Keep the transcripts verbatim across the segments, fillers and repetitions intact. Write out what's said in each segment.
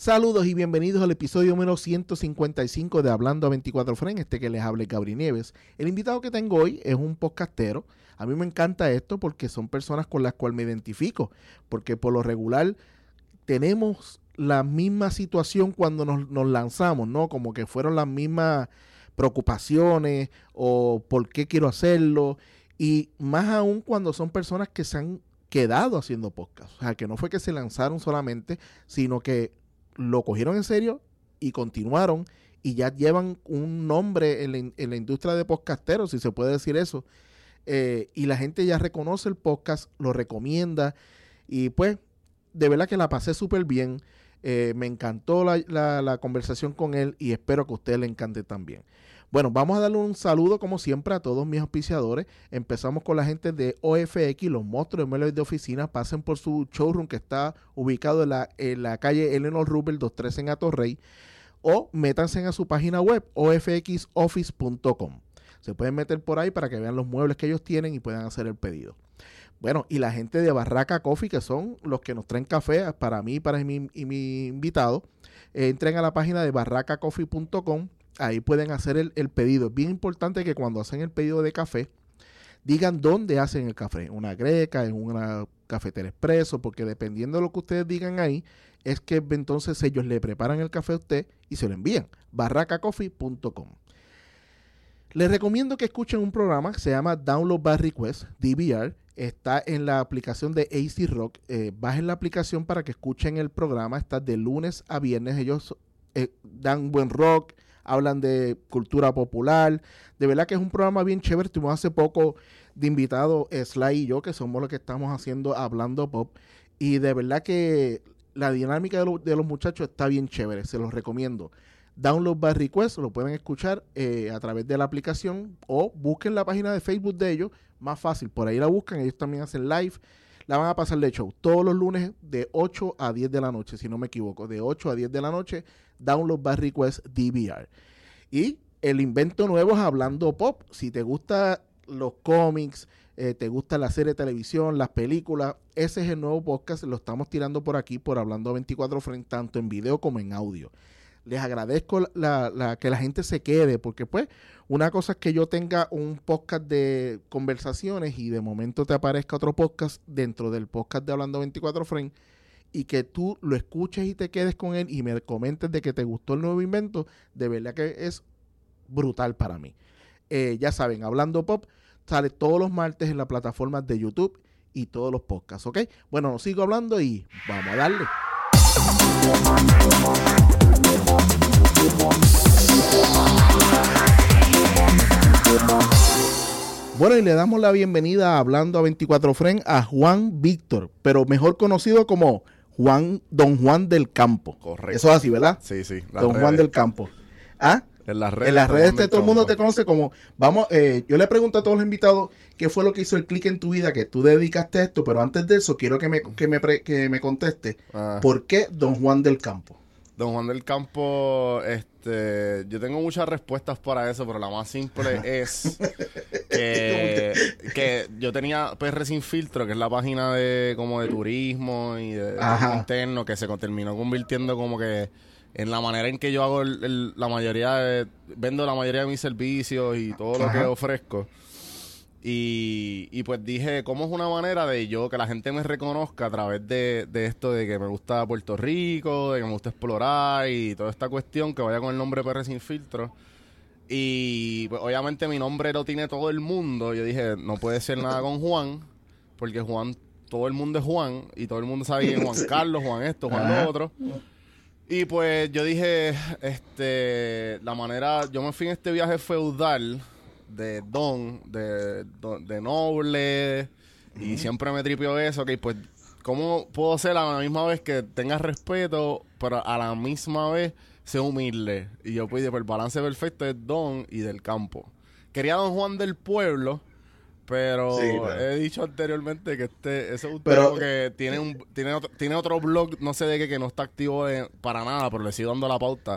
Saludos y bienvenidos al episodio número ciento cincuenta y cinco de Hablando a veinticuatro Frame, este que les habla Gabriel Nieves. El invitado que tengo hoy es un podcastero. A mí me encanta esto porque son personas con las cuales me identifico, porque por lo regular tenemos la misma situación cuando nos, nos lanzamos, ¿no? Como que fueron las mismas preocupaciones o por qué quiero hacerlo, y más aún cuando son personas que se han quedado haciendo podcast. O sea, que no fue que se lanzaron solamente, sino que lo cogieron en serio y continuaron y ya llevan un nombre en la, en la industria de podcasteros, si se puede decir eso. Eh, y la gente ya reconoce el podcast, lo recomienda y pues de verdad que la pasé súper bien. Eh, me encantó la, la, la conversación con él y espero que a usted le encante también. Bueno, vamos a darle un saludo como siempre a todos mis auspiciadores. Empezamos con la gente de O F X, los monstruos de muebles de oficina. Pasen por su showroom que está ubicado en la, en la calle Eleanor Roosevelt doscientos trece en Atorrey, o métanse a su página web o f x office punto com. Se pueden meter por ahí para que vean los muebles que ellos tienen y puedan hacer el pedido. Bueno, y la gente de Barraca Coffee, que son los que nos traen café para mí para mi, y mi invitado, eh, entren a la página de barraca coffee punto com. Ahí pueden hacer el, el pedido. Es bien importante que cuando hacen el pedido de café, digan dónde hacen el café. Una greca, en una cafetera expreso, porque dependiendo de lo que ustedes digan ahí, es que entonces ellos le preparan el café a usted y se lo envían. barraca coffee punto com. Les recomiendo que escuchen un programa que se llama Download by Request, D V R. Está en la aplicación de A C Rock. Eh, bajen la aplicación para que escuchen el programa. Está de lunes a viernes. Ellos eh, dan buen rock, hablan de cultura popular. De verdad que es un programa bien chévere. Tuvimos hace poco de invitado eh, Sly y yo, que somos los que estamos haciendo Hablando Pop. Y de verdad que la dinámica de, lo, de los muchachos está bien chévere. Se los recomiendo. Download by Request, lo pueden escuchar eh, a través de la aplicación o busquen la página de Facebook de ellos. Más fácil, por ahí la buscan. Ellos también hacen live. La van a pasar de show todos los lunes de ocho a diez de la noche, si no me equivoco. De ocho a diez de la noche, Download by Request D V R. Y el invento nuevo es Hablando Pop. Si te gustan los cómics, eh, te gusta la serie de televisión, las películas, ese es el nuevo podcast. Lo estamos tirando por aquí, por Hablando veinticuatro Frame, tanto en video como en audio. Les agradezco la, la, que la gente se quede, porque pues una cosa es que yo tenga un podcast de conversaciones y de momento te aparezca otro podcast dentro del podcast de Hablando veinticuatro Frame y que tú lo escuches y te quedes con él y me comentes de que te gustó el nuevo invento. De verdad que es brutal para mí. Eh, ya saben, Hablando Pop sale todos los martes en las plataformas de YouTube y todos los podcasts, ¿ok? Bueno, no sigo hablando y vamos a darle. Bueno, y le damos la bienvenida a Hablando a veinticuatro Frame a Juan Víctor, pero mejor conocido como Juan, Don Juan del Campo. Correcto. Eso es así, ¿verdad? Sí, sí. Don redes. Juan del Campo. ¿Ah? En las redes. En las redes de todo el mundo te conoce como, vamos, eh, yo le pregunto a todos los invitados qué fue lo que hizo el clic en tu vida, que tú dedicaste a esto, pero antes de eso quiero que me, que me, pre, que me conteste, ah. ¿por qué Don Juan del Campo? Don Juan del Campo, este, yo tengo muchas respuestas para eso, pero la más simple es que, que yo tenía P R Sin Filtro, que es la página de como de turismo y de, de interno, que se terminó convirtiendo como que en la manera en que yo hago el, el, la mayoría de, vendo la mayoría de mis servicios y todo lo Ajá. que ofrezco. Y, y pues dije, ¿cómo es una manera de yo que la gente me reconozca a través de, de esto de que me gusta Puerto Rico, de que me gusta explorar y toda esta cuestión, que vaya con el nombre P R Sin Filtro? Y pues obviamente mi nombre lo tiene todo el mundo. Yo dije, no puede ser nada con Juan, porque Juan, todo el mundo es Juan, y todo el mundo sabe que es Juan Carlos, Juan esto, Juan lo otro. Y pues yo dije, este, la manera, yo me fui en este viaje feudal de don, de, de noble, y uh-huh. siempre me tripió eso, que pues, ¿cómo puedo ser a la misma vez que tenga respeto, pero a la misma vez ser humilde? Y yo pues, el balance perfecto es don y del campo. Quería Don Juan del Pueblo, pero sí, claro. he dicho anteriormente que este ese es un pero, tipo que tiene un tiene otro, tiene otro blog, no sé de qué, que no está activo de, para nada, pero le sigo dando la pauta.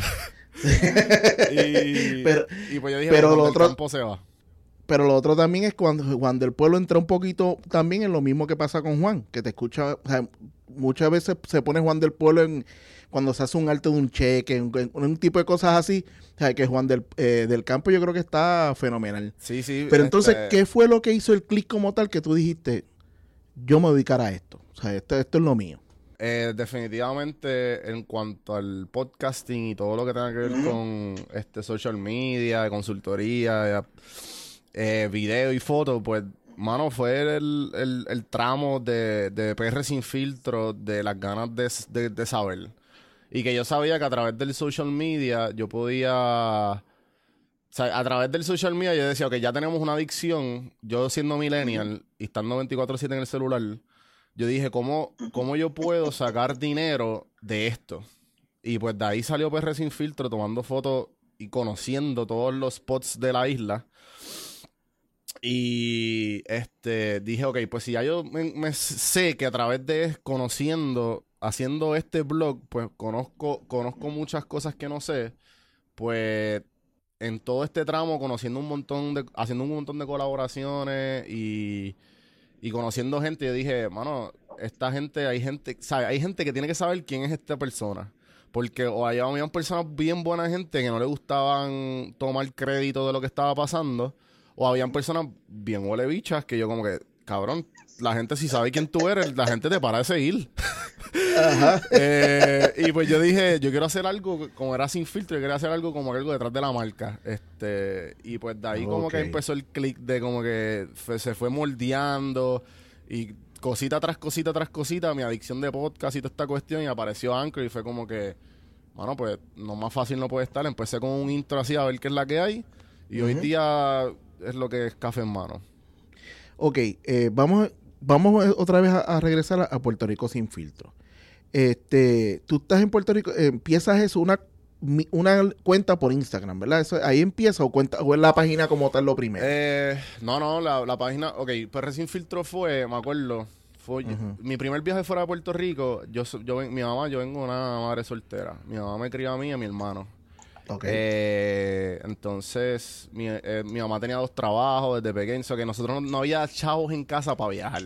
y, pero, y pues yo dije, pero lo el otro, campo se va. Pero lo otro también es cuando Juan del Pueblo entra un poquito también en lo mismo que pasa con Juan, que te escucha, o sea, muchas veces se pone Juan del Pueblo en cuando se hace un alto de un cheque, un, un tipo de cosas así, o sea, que Juan del, eh, del Campo yo creo que está fenomenal. Sí, sí. Pero entonces, este... ¿qué fue lo que hizo el click como tal que tú dijiste, yo me voy a dedicar a esto? O sea, esto, esto es lo mío. Eh, definitivamente en cuanto al podcasting y todo lo que tenga que ver uh-huh. con este social media, de consultoría, de, eh, video y foto, pues, mano, fue el, el, el tramo de, de P R Sin Filtro, de las ganas de, de, de saber. Y que yo sabía que a través del social media yo podía... O sea, a través del social media yo decía, ok, ya tenemos una adicción. Yo siendo millennial uh-huh. y estando veinticuatro siete en el celular, yo dije, ¿cómo, ¿cómo yo puedo sacar dinero de esto? Y pues de ahí salió P R Sin Filtro, tomando fotos y conociendo todos los spots de la isla. Y este dije, ok, pues si ya yo me, me sé que a través de conociendo, haciendo este blog, pues conozco, conozco muchas cosas que no sé, pues en todo este tramo, conociendo un montón de, haciendo un montón de colaboraciones y, y conociendo gente, yo dije, mano, esta gente, hay gente, ¿sabe? Hay gente que tiene que saber quién es esta persona. Porque o había, había personas bien buena gente que no le gustaban tomar crédito de lo que estaba pasando, o habían personas bien huele bichas que yo como que, cabrón, la gente si sabe quién tú eres, la gente te para de seguir. Ajá. eh, y pues yo dije, yo quiero hacer algo, como era Sin Filtro, yo quería hacer algo como algo detrás de la marca. este Y pues de ahí okay. como que empezó el click de como que fue, se fue moldeando y cosita tras cosita tras cosita, mi adicción de podcast y toda esta cuestión, y apareció Anchor y fue como que, bueno, pues no más fácil no puede estar. Empecé con un intro así a ver qué es la que hay y uh-huh. hoy día es lo que es café en mano. Ok, eh, vamos, vamos otra vez a, a regresar a, a Puerto Rico Sin Filtro. Este, tú estás en Puerto Rico, eh, empiezas eso, una, una cuenta por Instagram, ¿verdad? Eso, ahí empieza o cuenta o es la página como tal lo primero. Eh, no, no, la, la página, ok, P R Sin Filtro fue, me acuerdo, fue uh-huh. mi primer viaje fuera de Puerto Rico. Yo, yo, mi mamá, yo vengo de una madre soltera. Mi mamá me crió a mí y a mi hermano. Okay. Eh, entonces mi, eh, mi mamá tenía dos trabajos desde pequeño, so que nosotros no, no había chavos en casa para viajar.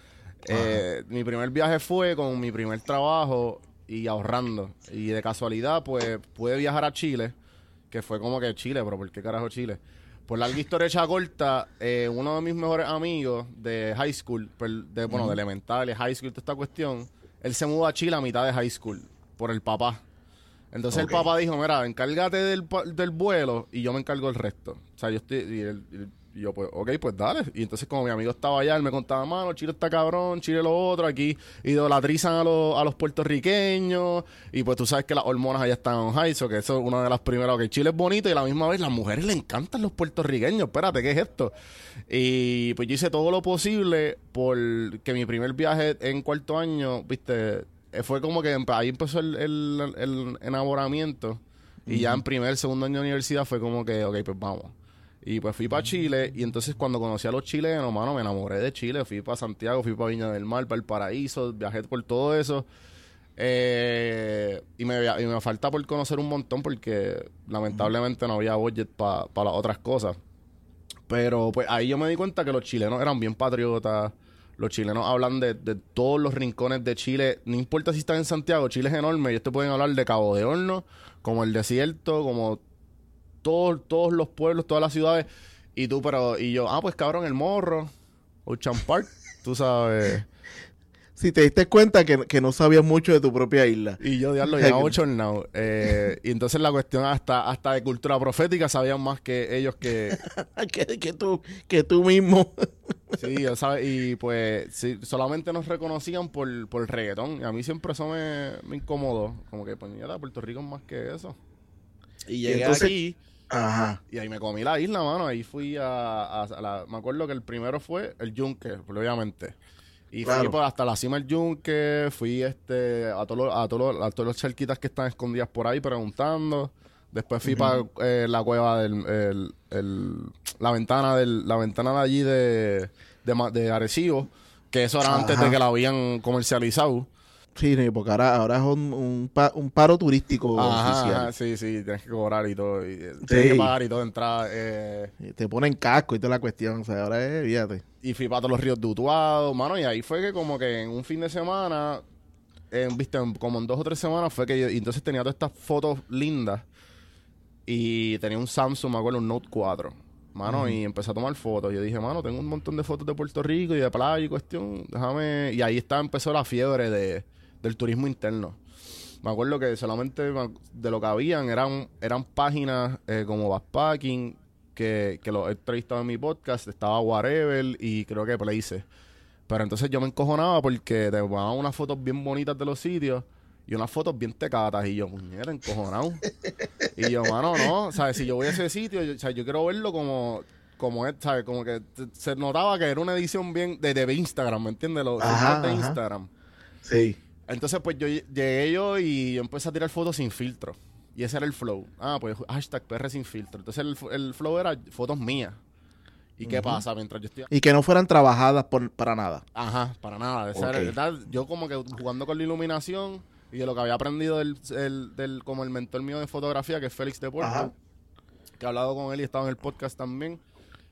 Eh, mi primer viaje fue con mi primer trabajo y ahorrando, y de casualidad pues pude viajar a Chile, que fue como que Chile, pero ¿por qué carajo Chile? Por larga historia hecha corta, eh, uno de mis mejores amigos de high school, de, bueno, uh-huh. de elementales, high school, toda esta cuestión, él se mudó a Chile a mitad de high school por el papá. Entonces okay. el papá dijo, mira, encárgate del, del vuelo y yo me encargo del resto. O sea, yo estoy... Y, él, y yo, pues, ok, pues dale. Y entonces como mi amigo estaba allá, él me contaba, mano, Chile está cabrón, Chile lo otro, aquí idolatrizan a los, a los puertorriqueños. Y pues tú sabes que las hormonas allá están on high, so que eso es una de las primeras. Ok, Chile es bonito y a la misma vez las mujeres le encantan los puertorriqueños. Espérate, ¿qué es esto? Y pues yo hice todo lo posible por que mi primer viaje en cuarto año, viste... Fue como que ahí empezó el, el, el enamoramiento. Uh-huh. Y ya en primer, segundo año de universidad fue como que, ok, pues vamos. Y pues fui para Chile. Y entonces cuando conocí a los chilenos, mano, me enamoré de Chile. Fui para Santiago, fui para Viña del Mar, para el Paraíso. Viajé por todo eso. Eh, y, me, y me falta por conocer un montón porque lamentablemente no había budget para pa las otras cosas. Pero pues ahí yo me di cuenta que los chilenos eran bien patriotas. Los chilenos hablan de, de todos los rincones de Chile. No importa si están en Santiago, Chile es enorme. Ellos te pueden hablar de Cabo de Horno, como el desierto, como todo, todos los pueblos, todas las ciudades. Y tú, pero... Y yo, ah, pues cabrón, el Morro, Ocean Park, tú sabes... Si te diste cuenta que, que no sabías mucho de tu propia isla. Y yo, diablo, ya ocho now. Eh, y entonces la cuestión hasta, hasta de cultura profética sabían más que ellos que... que, que, tú, que tú mismo. Sí, ¿sabes? Y pues sí, solamente nos reconocían por, por el reggaetón. Y a mí siempre eso me, me incomodó. Como que, pues, mira, Puerto Rico es más que eso. Y llegué entonces, aquí... Ajá. Y ahí me comí la isla, mano. Ahí fui a... a, a la, me acuerdo que el primero fue el Yunque, obviamente. Y claro. Fui pues, hasta la cima del Yunque, fui este a todos a todos a todas las charquitas que están escondidas por ahí preguntando. Después fui uh-huh. para eh, la cueva del el, el, la ventana del la ventana de allí de de, de Arecibo, que eso era Ajá. antes de que la habían comercializado. Sí, porque ahora, ahora es un, un, pa, un paro turístico ajá, oficial. Ajá, sí, sí, tienes que cobrar y todo. Y, sí. Tienes que pagar y todo, entrar. Eh. Te ponen casco y toda la cuestión. O sea, ahora es, fíjate. Y fui para todos los ríos de Utuado, mano. Y ahí fue que como que en un fin de semana en, viste, en- como en dos o tres semanas fue que yo, y entonces tenía todas estas fotos lindas y tenía un Samsung, me acuerdo, un Note cuatro. Mano, Ujú. y empecé a tomar fotos. Yo dije, mano, tengo un montón de fotos de Puerto Rico y de playa y cuestión. Déjame. Y ahí estaba, empezó la fiebre de, del turismo interno. Me acuerdo que solamente me ac- de lo que habían eran, eran páginas eh, como Backpacking, que, que lo he entrevistado en mi podcast. Estaba Whatever y creo que Places. Pero entonces yo me encojonaba porque te daban unas fotos bien bonitas de los sitios y unas fotos bien tecatas. Y yo, puñera, encojonado. Y yo, mano, no, ¿sabes? Si yo voy a ese sitio, yo, o sea, yo quiero verlo como, como es, ¿sabes? Como que t- se notaba que era una edición bien de, de Instagram, ¿me entiendes? Los filtros de Ajá, ajá. Instagram. Sí. Entonces, pues yo ll- llegué yo y yo empecé a tirar fotos sin filtro. Y ese era el flow. Ah, pues hashtag P R sin filtro. Entonces el, f- el flow era fotos mías. ¿Y qué Ujú. pasa? Mientras yo estoy... Y que no fueran trabajadas por, para nada. Ajá, para nada. Esa era- Ok. era- yo como que jugando con la iluminación y de lo que había aprendido del, el- del- como el mentor mío de fotografía, que es Félix de Puerto, Ajá. que he hablado con él y estaba en el podcast también.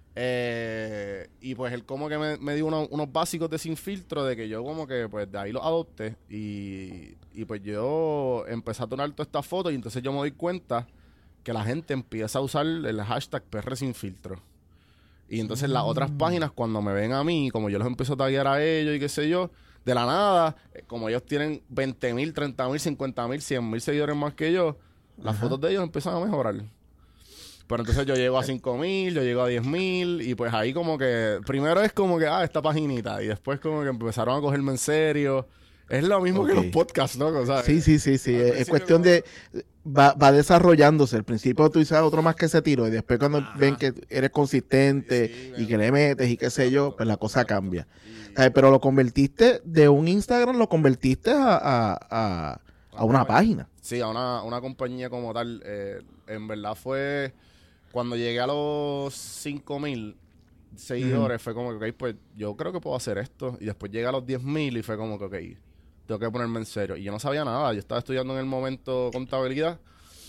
Eh, y pues él como que me, me dio uno- unos básicos de sin filtro de que yo como que pues de ahí los adopté y, y pues yo empecé a tomar todas estas fotos y entonces yo me doy cuenta que la gente empieza a usar el hashtag P R sin filtro. Y entonces las otras páginas cuando me ven a mí, como yo los empiezo a taguear a ellos y qué sé yo, de la nada, eh, como ellos tienen veinte mil, treinta mil, cincuenta mil, cien mil seguidores más que yo, las Ajá. fotos de ellos empiezan a mejorar. Pero entonces yo llego a cinco mil, yo llego a diez mil y pues ahí como que, primero es como que, ah, esta paginita y después como que empezaron a cogerme en serio. Es lo mismo Ok. que los podcasts, ¿no? ¿Sabes? Sí, sí, sí, sí. Al Es, es principio cuestión como- de... Va, va desarrollándose. Al principio tú dices otro más que ese tiro y después cuando Ajá. ven que eres consistente Sí, y ven. que le metes y qué sé yo, pues la cosa Exacto. cambia. Y- Eh, pero lo convertiste de un Instagram, lo convertiste a, a, a, a una página. Sí, a una, una compañía como tal. Eh, en verdad fue cuando llegué a los cinco mil seguidores, fue como que, ok, pues yo creo que puedo hacer esto. Y después llegué a los diez mil y fue como que, ok, tengo que ponerme en serio. Y yo no sabía nada, yo estaba estudiando en el momento contabilidad.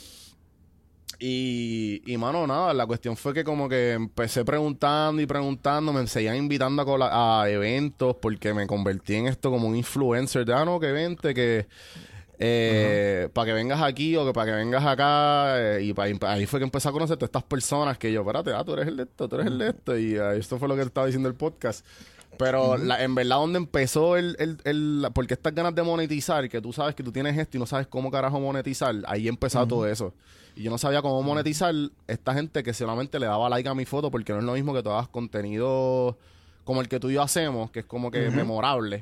Y, y mano, nada, la cuestión fue que como que empecé preguntando y preguntando, me seguían invitando a, cola- a eventos porque me convertí en esto como un influencer de, ah, no, que vente, que eh, para que vengas aquí o que para que vengas acá. eh, y, pa- y pa- ahí fue que empecé a conocer todas estas personas que yo, espérate, ah, tú eres el de esto, tú eres el de esto. Y ah, esto fue lo que estaba diciendo el podcast. Pero la- en verdad donde empezó el, el, el- la- porque estas ganas de monetizar, que tú sabes que tú tienes esto y no sabes cómo carajo monetizar, ahí empezó todo eso. Y yo no sabía cómo monetizar esta gente que solamente le daba like a mi foto, porque no es lo mismo que tú hagas contenido como el que tú y yo hacemos, que es como que Ujú. memorable.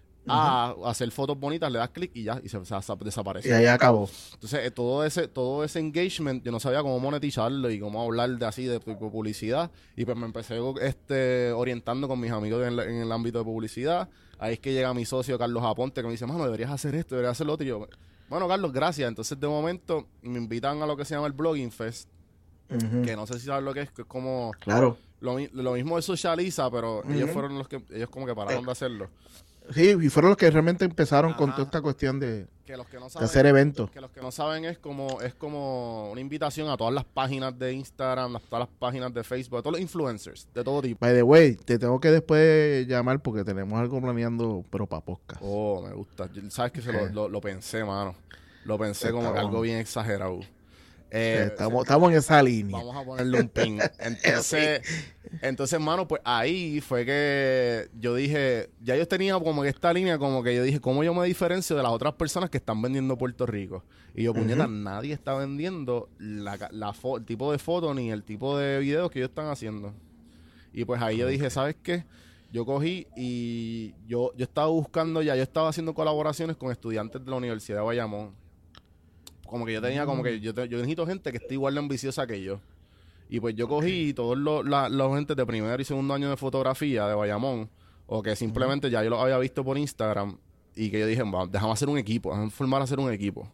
A hacer fotos bonitas, le das clic y ya, y se, se- se- Y desaparece. ahí acabó. Entonces, eh, todo ese todo ese engagement, yo no sabía cómo monetizarlo y cómo hablar de así, de tipo publicidad. Y pues me empecé este, orientando con mis amigos en, la- en el ámbito de publicidad. Ahí es que llega mi socio Carlos Aponte, que me dice, mano, deberías hacer esto, deberías hacer lo otro. Y yo, bueno, Carlos, gracias. Entonces, de momento, me invitan a lo que se llama el Blogging Fest, Ujú. que no sé si sabes lo que es, que es como Claro. lo, mi- lo mismo de Socializa, pero ellos Ujú. fueron los que, ellos como que pararon de hacerlo. Sí, y fueron los que realmente empezaron con Ajá. toda esta cuestión de, Que los que no de saben, hacer eventos. que los que no saben es como es como una invitación a todas las páginas de Instagram, a todas las páginas de Facebook, a todos los influencers de todo tipo. By the way, te tengo que después llamar porque tenemos algo planeando, pero para podcast. Oh, me gusta. Yo- Sabes que se lo, Eh. lo, lo pensé, mano. Lo pensé como que Estamos- algo bien exagerado. Eh, Eh, estamos, estamos en esa línea. Vamos a ponerle un pin. Entonces, entonces, mano, pues ahí fue que yo dije, ya yo tenía como que esta línea, como que yo dije, ¿cómo yo me diferencio de las otras personas que están vendiendo Puerto Rico? Y yo, puñeta, nadie está vendiendo la, ca- la fo- el tipo de foto ni el tipo de videos que ellos están haciendo. Y pues ahí yo dije, ¿sabes qué? Yo cogí y yo, yo estaba buscando ya, yo estaba haciendo colaboraciones con estudiantes de la Universidad de Bayamón. Como que yo tenía, como que yo, te- yo necesito gente que esté igual de ambiciosa que yo. Y pues yo cogí todos los, la- los gentes de primer y segundo año de fotografía de Bayamón, o que simplemente ya yo los había visto por Instagram, y que yo dije, "Va, déjame hacer un equipo, déjame formar a hacer un equipo".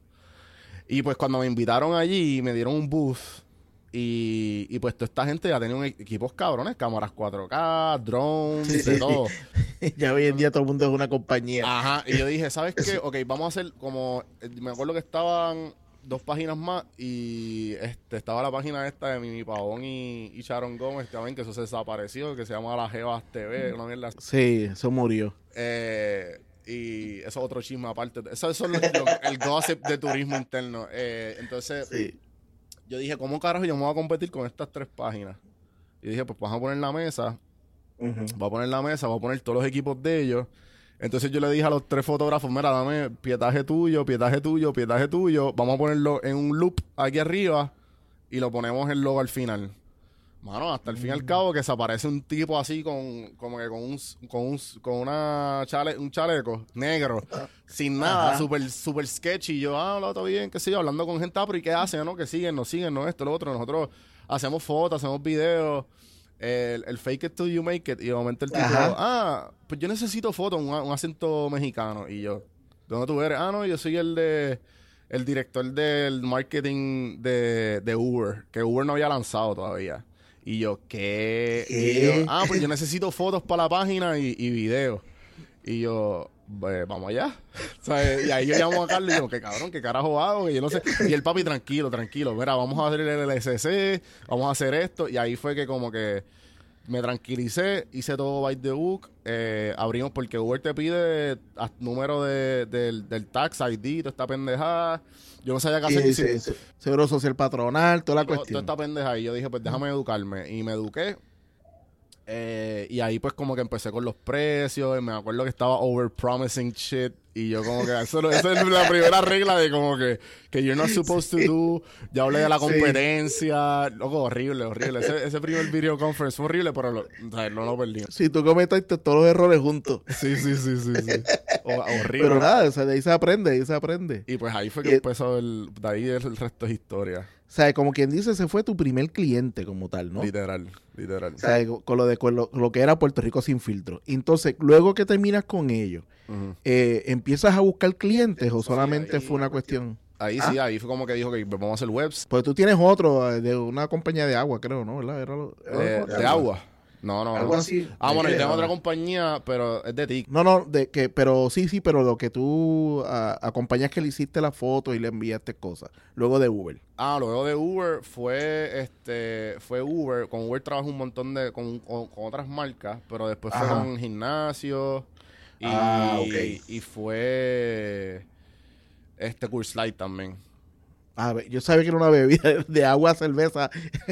Y pues cuando me invitaron allí, me dieron un booth, y, y pues toda esta gente ya tenía un e- equipos cabrones, cámaras cuatro K, drones, Sí, de sí. todo. Ya hoy en día todo el mundo es una compañía. Ajá, y yo dije, ¿sabes qué? Ok, vamos a hacer como, eh, me acuerdo que estaban dos páginas más y este estaba la página esta de Mimi Pavón y, y Sharon Gómez también, que eso se desapareció, que se llama La Jevas T V, una mierda así. Sí, eso murió. Eh, Y eso es otro chisme aparte. Eso, eso es lo, lo, el gossip de turismo interno. Eh, entonces, sí. Yo dije, ¿cómo carajo yo me voy a competir con estas tres páginas? Y dije, pues vamos a poner la mesa. Uh-huh. Voy a poner la mesa, voy a poner todos los equipos de ellos. Entonces yo le dije a los tres fotógrafos, mira, dame pietaje tuyo, pietaje tuyo, pietaje tuyo. Vamos a ponerlo en un loop aquí arriba y lo ponemos el logo al final. Mano, hasta el fin y al cabo que se aparece un tipo así con como que con un con un con una chale, un chaleco negro, sin nada, súper super sketchy. Y yo, ah, lo todo bien, qué sé yo, hablando con gente, ah, pero ¿y qué hacen? ¿No? Que siguen, nos siguen, no esto, lo otro. Nosotros hacemos fotos, hacemos videos. El, el fake it till you make it. Y de momento el tipo, Ajá. ah, pues yo necesito fotos, un, un acento mexicano. Y yo, ¿de dónde tú eres? Ah, no, yo soy el de el director del marketing de, de Uber, que Uber no había lanzado todavía. Y yo, ¿qué? ¿Qué? Y yo, ah, pues yo necesito fotos para la página y, y videos. Y yo, pues, vamos allá. ¿Sabes? Y ahí yo llamo a Carlos y digo, ¿qué cabrón? ¿Qué carajo hago? Y yo no sé. Y el papi, tranquilo, tranquilo. Mira, vamos a hacer el L S C, vamos a hacer esto. Y ahí fue que como que me tranquilicé, hice todo by the book. Eh, abrimos porque Uber te pide número de, de, del tax I D, toda esta pendejada. Yo no sabía qué hacer. Sí, sí, sí. Seguro social patronal, toda la todo, cuestión. Toda esta pendeja. Y yo dije, pues déjame educarme. Y me eduqué. Eh, y ahí pues como que empecé con los precios. Y me acuerdo que estaba overpromising shit. Y yo como que eso, eso es la primera regla de como que que you're not supposed sí. to do. Ya hablé de la competencia. Sí. Loco, horrible, horrible. Ese, ese primer video conference fue horrible, pero lo, o sea, no lo perdí. Sí, tú cometaste todos los errores juntos. Sí, sí, sí, sí, sí. O, horrible. Pero nada, o sea, de ahí se aprende, de ahí se aprende. Y pues ahí fue que y empezó el... De ahí el, el resto es historia. O sea, como quien dice, ese fue tu primer cliente como tal, ¿no? Literal, literal. O sea, con lo de con lo, lo que era Puerto Rico sin filtro. Entonces, luego que terminas con ellos, uh-huh. eh, ¿empiezas a buscar clientes o solamente sí, fue una cuestión? Ahí ¿Ah? sí, ahí fue como que dijo que vamos a hacer webs. Pues tú tienes otro de una compañía de agua, creo, ¿no? ¿Verdad? Era lo, era eh, de, de agua. No, no, Algo no. así. Ah, bueno, yo tengo otra compañía, pero es de T I C. No, no, de que, pero sí, sí, pero lo que tú a, acompañas que le hiciste la foto y le enviaste cosas. Luego de Uber. Ah, luego de Uber fue este fue Uber. Con Uber trabajo un montón de con, con, con otras marcas, pero después Ajá. fue con gimnasio y, ah, okay. y fue este Coors Light también. A ver, yo sabía que era una bebida de agua, cerveza.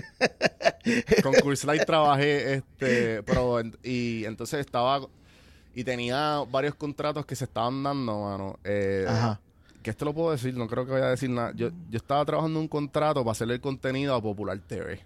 Con Coors Light trabajé, este, pero y entonces estaba y tenía varios contratos que se estaban dando, mano. Eh, Ajá. Que esto lo puedo decir, no creo que vaya a decir nada. Yo, yo estaba trabajando un contrato para hacerle el contenido a Popular T V.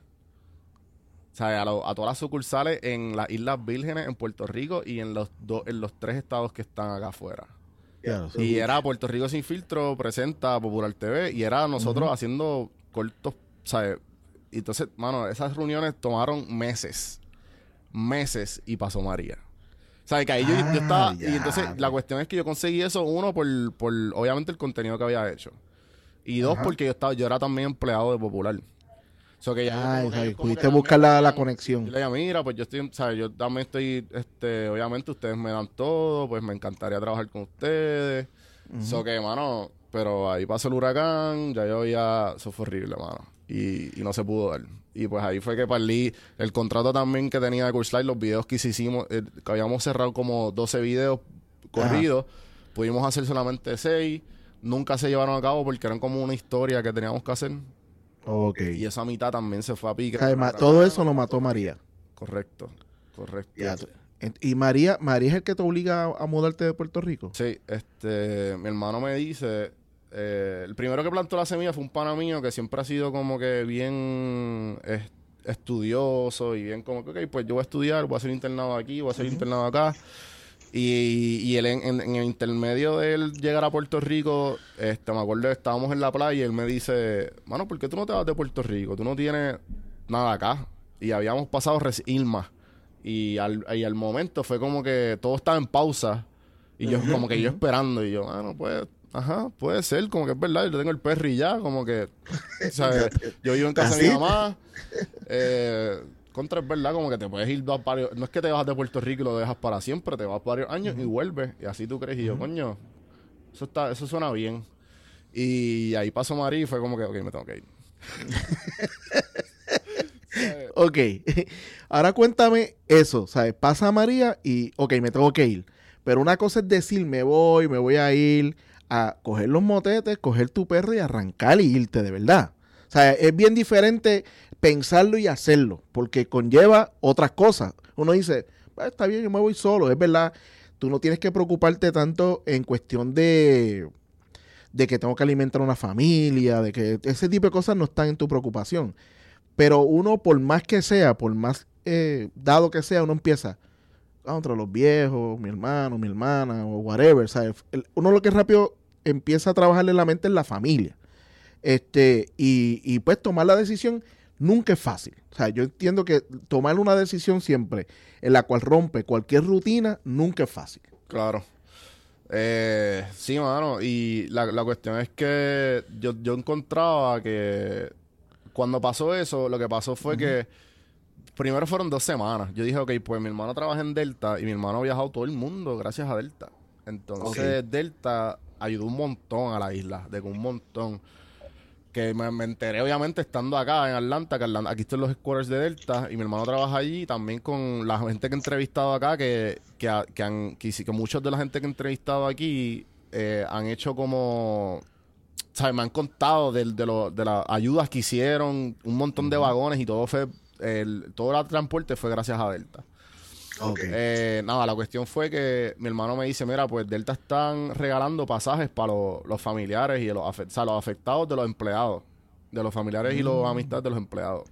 O sea, a, lo, a todas las sucursales en las Islas Vírgenes, en Puerto Rico y en los do, en los tres estados que están acá afuera. Yeah, so y era Puerto Rico Sin Filtro presenta Popular T V y era nosotros uh-huh. haciendo cortos, ¿sabes? Y entonces, mano, esas reuniones tomaron meses. Meses y pasó María. ¿Sabes? Que ahí yo, ah, yo estaba... Ya. Y entonces, la cuestión es que yo conseguí eso, uno, por, por obviamente el contenido que había hecho. Y dos, Ajá. porque yo estaba yo era también empleado de Popular. O sea, que ya... Ay, ay, pudiste buscar la, la conexión. Yo le dije, mira, pues yo estoy... ¿Sabes? Yo también estoy... este Obviamente, ustedes me dan todo. Pues me encantaría trabajar con ustedes. O uh-huh. sea, que, mano... Pero ahí pasó el huracán. Ya yo había... Eso fue horrible, mano. Y, y no se pudo dar. Y pues ahí fue que perdí el contrato también que tenía de Coors Light, los videos que hicimos, eh, que habíamos cerrado como doce videos corridos, Ajá. pudimos hacer solamente seis, nunca se llevaron a cabo porque eran como una historia que teníamos que hacer. Okay. Y esa mitad también se fue a pique. Además, todo eso lo mató María. Correcto, correcto. Ya, y María, María es el que te obliga a, a mudarte de Puerto Rico. Sí, este, mi hermano me dice... Eh, el primero que plantó la semilla fue un pana mío que siempre ha sido como que bien eh, estudioso y bien como que, ok, pues yo voy a estudiar, voy a ser internado aquí, voy a ser uh-huh. internado acá. Y, y él en, en, en el intermedio de él llegar a Puerto Rico, este, me acuerdo que estábamos en la playa y él me dice, mano, ¿por qué tú no te vas de Puerto Rico? Tú no tienes nada acá. Y habíamos pasado res- Irma. Y al, y al momento fue como que todo estaba en pausa. Y yo uh-huh. como que yo esperando. Y yo, ah, no, pues... Ajá, puede ser, como que es verdad, yo tengo el perri ya, como que, ¿sabes? Yo vivo en casa de mi mamá, eh, contra es verdad, como que te puedes ir dos varios, no es que te vas de Puerto Rico y lo dejas para siempre, te vas varios años uh-huh. y vuelves, y así tú crees, y yo, uh-huh. coño, eso está, eso suena bien. Y ahí pasó María y fue como que, ok, me tengo que ir. Ok, ahora cuéntame eso, ¿sabes? Pasa María y, ok, me tengo que ir. Pero una cosa es decir, me voy, me voy a ir a coger los motetes, coger tu perro y arrancar y irte de verdad. O sea, es bien diferente pensarlo y hacerlo, porque conlleva otras cosas. Uno dice, ah, está bien, yo me voy solo, es verdad. Tú no tienes que preocuparte tanto en cuestión de, de que tengo que alimentar a una familia, de que ese tipo de cosas no están en tu preocupación. Pero uno, por más que sea, por más eh, dado que sea, uno empieza contra los viejos, mi hermano, mi hermana, o whatever, ¿sabes? El, uno lo que rápido empieza a trabajarle en la mente es la familia. Este, y, y pues tomar la decisión nunca es fácil. O sea, yo entiendo que tomar una decisión siempre en la cual rompe cualquier rutina nunca es fácil. Claro. Eh, sí, mano. Y la, la cuestión es que yo, yo encontraba que cuando pasó eso, lo que pasó fue uh-huh. que primero fueron dos semanas. Yo dije, ok, pues mi hermano trabaja en Delta y mi hermano ha viajado todo el mundo gracias a Delta. Entonces, okay. Delta ayudó un montón a la isla, de un montón. Que me, me enteré, obviamente, estando acá en Atlanta, que Atlanta, aquí están los headquarters de Delta, y mi hermano trabaja allí, también con la gente que he entrevistado acá, que, que, que, han, que, que muchos de la gente que he entrevistado aquí eh, han hecho como... ¿Sabes? Me han contado de, de, lo, de las ayudas que hicieron, un montón de vagones, y todo fue... El, todo el transporte fue gracias a Delta. Okay. Eh, nada, la cuestión fue que mi hermano me dice, mira, pues Delta están regalando pasajes para lo, los familiares y los, afect, o sea, los afectados de los empleados, de los familiares mm. y los amistades de los empleados.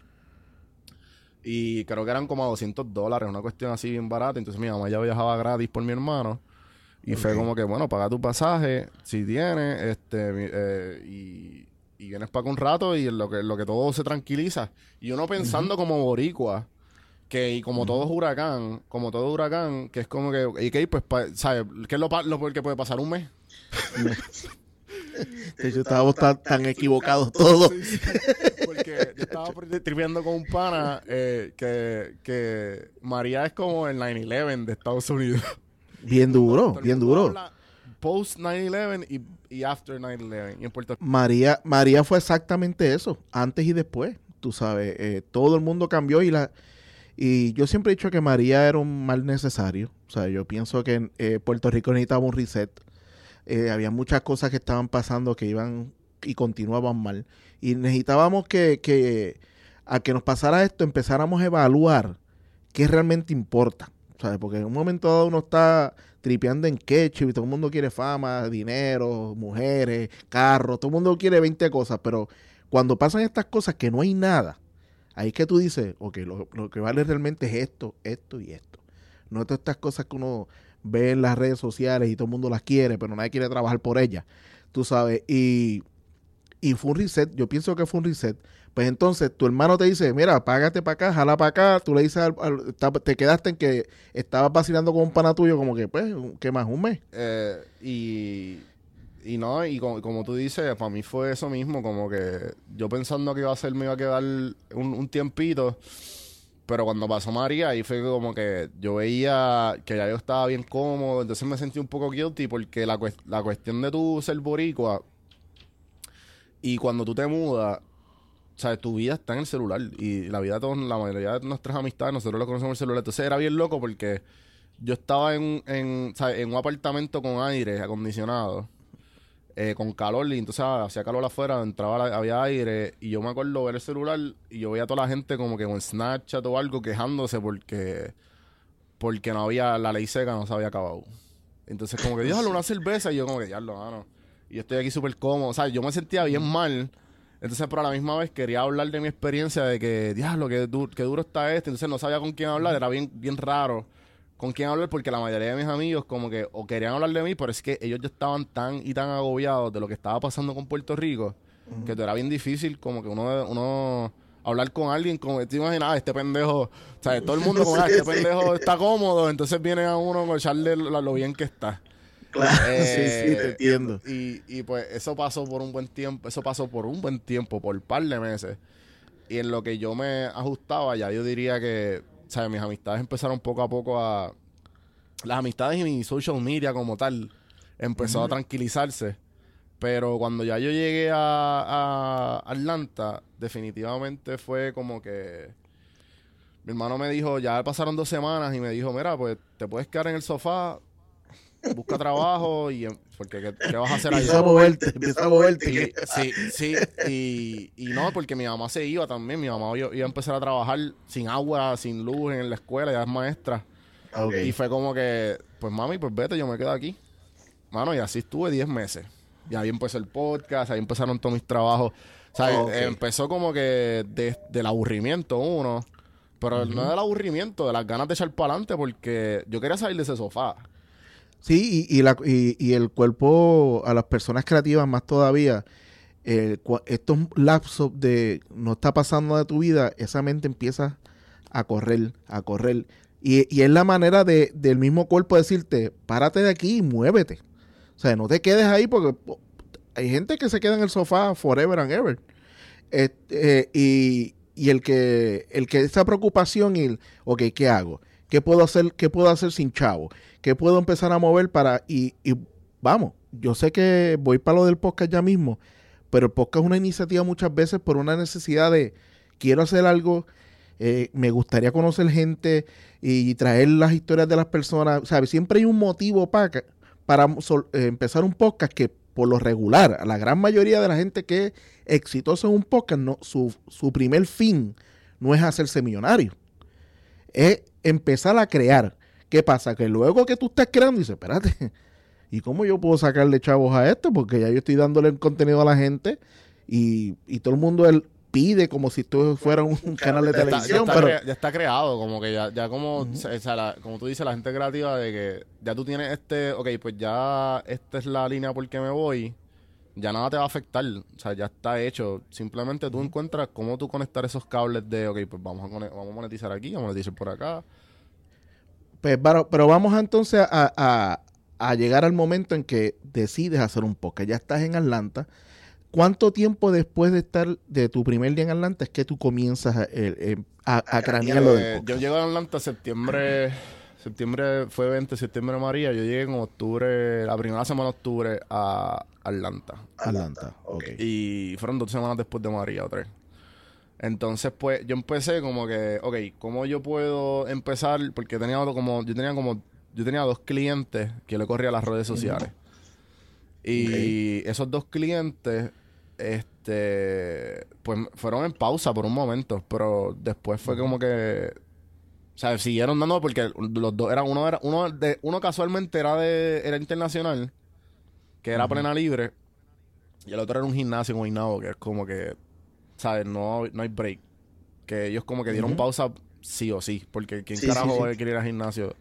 Y creo que eran como a doscientos dólares, una cuestión así bien barata. Entonces mi mamá ya viajaba gratis por mi hermano. Y okay. fue como que, bueno, paga tu pasaje, si tienes, este, eh, y, y vienes para acá un rato y en lo que, lo que todo se tranquiliza. Y uno pensando uh-huh. como boricua, que y como uh-huh. todo huracán, como todo huracán, que es como que, y que pues, pa, ¿sabes? ¿Qué es lo, lo que puede pasar? ¿Un mes? De hecho, estábamos tan, tan equivocados todos. Sí, sí, porque yo estaba tripeando con un pana eh, que, que María es como el nueve once de Estados Unidos. Bien duro, bien duro. Post nueve once y, y after nueve once. Y en Puerto Rico. María, María fue exactamente eso, antes y después. Tú sabes, eh, todo el mundo cambió y la... Y yo siempre he dicho que María era un mal necesario. O sea, yo pienso que eh, Puerto Rico necesitaba un reset. Eh, había muchas cosas que estaban pasando que iban y continuaban mal. Y necesitábamos que, que a que nos pasara esto, empezáramos a evaluar qué realmente importa. ¿Sabes? Porque en un momento dado uno está tripeando en ketchup y todo el mundo quiere fama, dinero, mujeres, carros. Todo el mundo quiere veinte cosas. Pero cuando pasan estas cosas que no hay nada, ahí es que tú dices, ok, lo, lo que vale realmente es esto, esto y esto. No todas estas cosas que uno ve en las redes sociales y todo el mundo las quiere, pero nadie quiere trabajar por ellas. Tú sabes, y, y fue un reset, yo pienso que fue un reset. Pues entonces tu hermano te dice, mira, págate para acá, jala para acá. Tú le dices, al, al, te quedaste en que estabas vacilando con un pana tuyo, como que, pues, ¿qué más? ¿Un mes? Eh, y... Y no, y como, como tú dices, para mí fue eso mismo, como que yo pensando que iba a ser, me iba a quedar un, un tiempito, pero cuando pasó María, ahí fue como que yo veía que ya yo estaba bien cómodo, entonces me sentí un poco guilty porque la, cuest- la cuestión de tú ser boricua y cuando tú te mudas, o sea, tu vida está en el celular y la vida de todos, la mayoría de nuestras amistades, nosotros lo conocemos en el celular, entonces era bien loco porque yo estaba en, en, ¿sabes? en un apartamento con aire acondicionado. Eh, con calor, y entonces ah, hacía calor afuera, entraba, la, había aire, y yo me acuerdo ver el celular, y yo veía a toda la gente como que con Snapchat o algo quejándose porque porque no había, la ley seca no se había acabado. Entonces como que, déjalo una cerveza, y yo como que, diablo, mano. Y yo estoy aquí súper cómodo, o sea, yo me sentía bien mal, entonces pero a la misma vez quería hablar de mi experiencia de que, diablo, qué, du- qué duro está este, entonces no sabía con quién hablar, era bien, bien raro con quién hablar porque la mayoría de mis amigos como que o querían hablar de mí, pero es que ellos ya estaban tan y tan agobiados de lo que estaba pasando con Puerto Rico uh-huh. que era bien difícil como que uno, uno hablar con alguien como te imaginas, ah, este pendejo, o sea, todo el mundo con sí, ah, este sí. pendejo está cómodo, entonces viene a uno a echarle lo, lo bien que está. Claro, eh, sí, sí, te entiendo. Y, y pues eso pasó por un buen tiempo, eso pasó por un buen tiempo, por un par de meses. Y en lo que yo me ajustaba, ya yo diría que o sea, mis amistades empezaron poco a poco a... Las amistades y mi social media como tal empezó uh-huh. a tranquilizarse. Pero cuando ya yo llegué a, a Atlanta, definitivamente fue como que... Mi hermano me dijo, ya pasaron dos semanas y me dijo, mira, pues te puedes quedar en el sofá busca trabajo y... Porque ¿qué, qué vas a hacer allá? Empieza a moverte, empieza a moverte. Y, sí, sí, y, y no, porque mi mamá se iba también. Mi mamá iba, iba a empezar a trabajar sin agua, sin luz en la escuela, ya es maestra. Okay. Y fue como que, pues mami, pues vete, yo me quedo aquí. Mano, y así estuve diez meses. Y ahí empezó el podcast, ahí empezaron todos mis trabajos. O sea, okay. empezó como que de, del aburrimiento uno, pero uh-huh. no del aburrimiento, de las ganas de echar para adelante, porque yo quería salir de ese sofá. Sí, y, y, la, y, y el cuerpo, a las personas creativas más todavía, eh, estos lapsos de no está pasando de tu vida, esa mente empieza a correr, a correr. Y, y es la manera de, del mismo cuerpo decirte, párate de aquí y muévete. O sea, no te quedes ahí porque hay gente que se queda en el sofá forever and ever. Eh, eh, y, y el que el que esa preocupación y el, ok, ¿qué hago? ¿Qué puedo hacer, qué puedo hacer sin chavo? ¿Qué puedo empezar a mover para...? Y, y vamos, yo sé que voy para lo del podcast ya mismo, pero el podcast es una iniciativa muchas veces por una necesidad de quiero hacer algo, eh, me gustaría conocer gente y traer las historias de las personas, ¿sabes? Siempre hay un motivo para, para sol, eh, empezar un podcast que por lo regular, a la gran mayoría de la gente que es exitosa en un podcast, no, su, su primer fin no es hacerse millonario, es empezar a crear. ¿Qué pasa? Que luego que tú estás creando, dices, espérate, ¿y cómo yo puedo sacarle chavos a esto? Porque ya yo estoy dándole el contenido a la gente y, y todo el mundo él pide como si esto fuera un, un canal de ya televisión. Está, ya, pero... está crea, ya está creado, como que ya, ya como, uh-huh. o sea, la, como tú dices, la gente creativa de que ya tú tienes este, ok, pues ya esta es la línea por que me voy, ya nada te va a afectar, o sea, ya está hecho. Simplemente tú uh-huh. encuentras cómo tú conectar esos cables de, ok, pues vamos a, vamos a monetizar aquí, vamos a monetizar por acá. Pues, pero, pero vamos entonces a, a, a llegar al momento en que decides hacer un podcast. Ya estás en Atlanta. ¿Cuánto tiempo después de estar de tu primer día en Atlanta es que tú comienzas a, a, a cranear lo del podcast? Yo llego a Atlanta septiembre, septiembre fue veinte, septiembre María. Yo llegué en octubre, la primera semana de octubre a Atlanta. Atlanta, ok. Y fueron dos semanas después de María o tres. Entonces, pues, yo empecé como que, ok, ¿cómo yo puedo empezar? Porque tenía como, yo tenía como, yo tenía dos clientes que le corría a las redes sociales. Y okay. esos dos clientes, este, pues, fueron en pausa por un momento, pero después fue como que, o sea, siguieron dando porque los dos eran, uno era, uno de, uno casualmente era de, era internacional, que era uh-huh. plena libre, y el otro era un gimnasio en Guaynabo, que es como que, ¿sabes? No, no hay break. Que ellos como que dieron uh-huh. pausa sí o sí. Porque ¿quién sí, carajo sí, sí. quiere ir al gimnasio?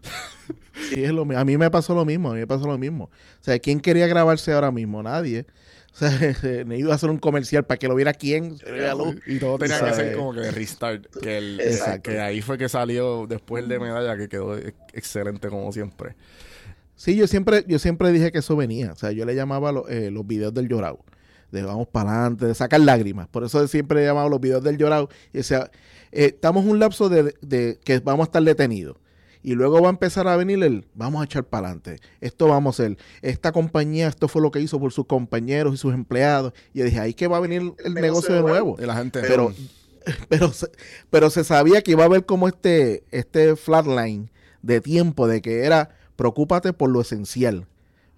Sí, es lo mismo. A mí me pasó lo mismo. A mí me pasó lo mismo. O sea, ¿quién quería grabarse ahora mismo? Nadie. O sea, me iba a hacer un comercial para que lo viera quién. Y todo tenía que ser como que de restart. Que, el, que ahí fue que salió después el de medalla, que quedó excelente como siempre. Sí, yo siempre, yo siempre dije que eso venía. O sea, yo le llamaba lo, eh, los videos del llorado. De vamos para adelante, de sacar lágrimas. Por eso siempre he llamado los videos del llorado. Y decía, eh, estamos en un lapso de, de que vamos a estar detenidos. Y luego va a empezar a venir el, vamos a echar para adelante. Esto vamos a hacer. Esta compañía, esto fue lo que hizo por sus compañeros y sus empleados. Y yo dije, ahí que va a venir el, el negocio de nuevo. Y la gente. Pero, pero, pero se sabía que iba a haber como este, este flatline de tiempo, de que era, preocúpate por lo esencial.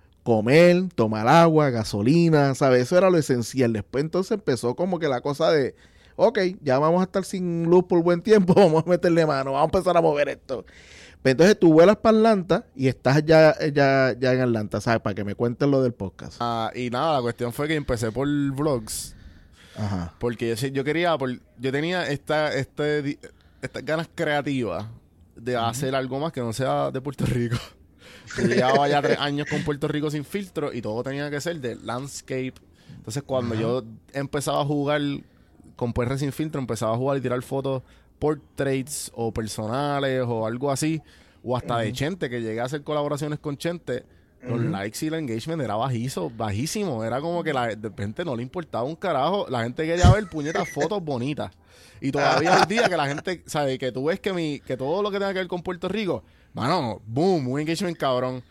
Comer, tomar agua, gasolina, ¿sabes? Eso era lo esencial. Después entonces empezó como que la cosa de, ok, ya vamos a estar sin luz por buen tiempo, vamos a meterle mano, vamos a empezar a mover esto. Pero entonces tú vuelas para Atlanta y estás ya, ya, ya en Atlanta, ¿sabes? Para que me cuentes lo del podcast. Ah, y nada, la cuestión fue que empecé por vlogs. Ajá. Porque yo, yo quería, por, yo tenía esta, este, estas ganas creativas de uh-huh. hacer algo más que no sea de Puerto Rico. Yo llevaba ya tres años con Puerto Rico sin filtro y todo tenía que ser de landscape. Entonces, cuando uh-huh. yo empezaba a jugar con P R sin filtro, empezaba a jugar y tirar fotos portraits o personales o algo así, o hasta uh-huh. de Chente, que llegué a hacer colaboraciones con Chente, uh-huh. los likes y el engagement era bajizo, bajísimo. Era como que la de repente no le importaba un carajo. La gente quería ver puñetas fotos bonitas. Y todavía hoy día que la gente, sabe, que tú ves que mi que todo lo que tenga que ver con Puerto Rico, mano, boom, un engagement cabrón.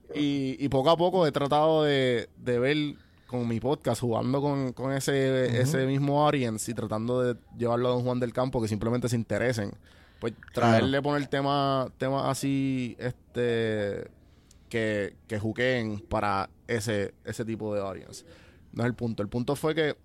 Y, y poco a poco he tratado de, de ver con mi podcast, jugando con, con ese, uh-huh. ese mismo audience y tratando de llevarlo a Don Juan del Campo, que simplemente se interesen. Pues traerle, claro. poner temas temas así, este que, que juqueen para ese, ese tipo de audience. No es el punto. El punto fue que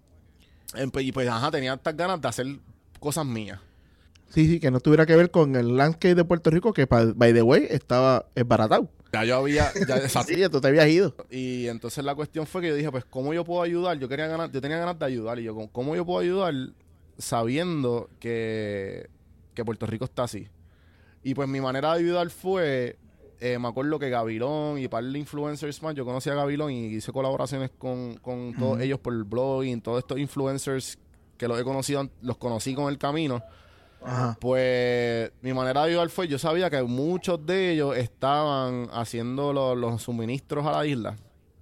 y pues, ajá, tenía estas ganas de hacer cosas mías. Sí, sí, que no tuviera que ver con el landscape de Puerto Rico, que, by the way, estaba esbaratado. Ya yo había... Ya, sí, ya tú te habías ido. Y entonces la cuestión fue que yo dije, pues, ¿cómo yo puedo ayudar? Yo quería ganas, yo tenía ganas de ayudar. Y yo, ¿cómo yo puedo ayudar sabiendo que, que Puerto Rico está así? Y pues mi manera de ayudar fue... Eh, me acuerdo que Gavilón y par de influencers más, yo conocí a Gavilón y hice colaboraciones con, con todos uh-huh. ellos por el blog y todos estos influencers que los he conocido, los conocí con el camino. Ajá. Pues mi manera de ayudar fue, yo sabía que muchos de ellos estaban haciendo lo, los suministros a la isla.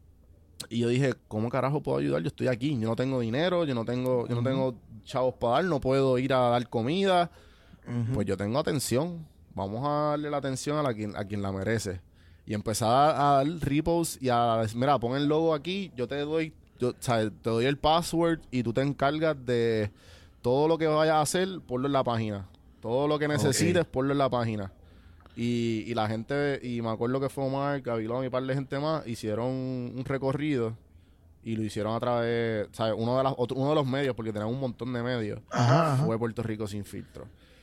Y yo dije, ¿cómo carajo puedo ayudar? Yo estoy aquí, yo no tengo dinero, yo no tengo, uh-huh. yo no tengo chavos para dar, no puedo ir a dar comida. Uh-huh. Pues yo tengo atención. Vamos a darle la atención a, la quien, a quien la merece. Y empezar a, a dar reposts y a decir, mira, pon el logo aquí, yo te doy, yo, o sea, te doy el password y tú te encargas de todo lo que vayas a hacer, ponlo en la página. Todo lo que necesites, okay. ponlo en la página. Y, y la gente, y me acuerdo que fue Omar, Gavilón y un par de gente más, hicieron un recorrido y lo hicieron a través, ¿sabes? Uno de, las, otro, uno de los medios, porque tenían un montón de medios, ajá, ajá. fue Puerto Rico Sin Filtro.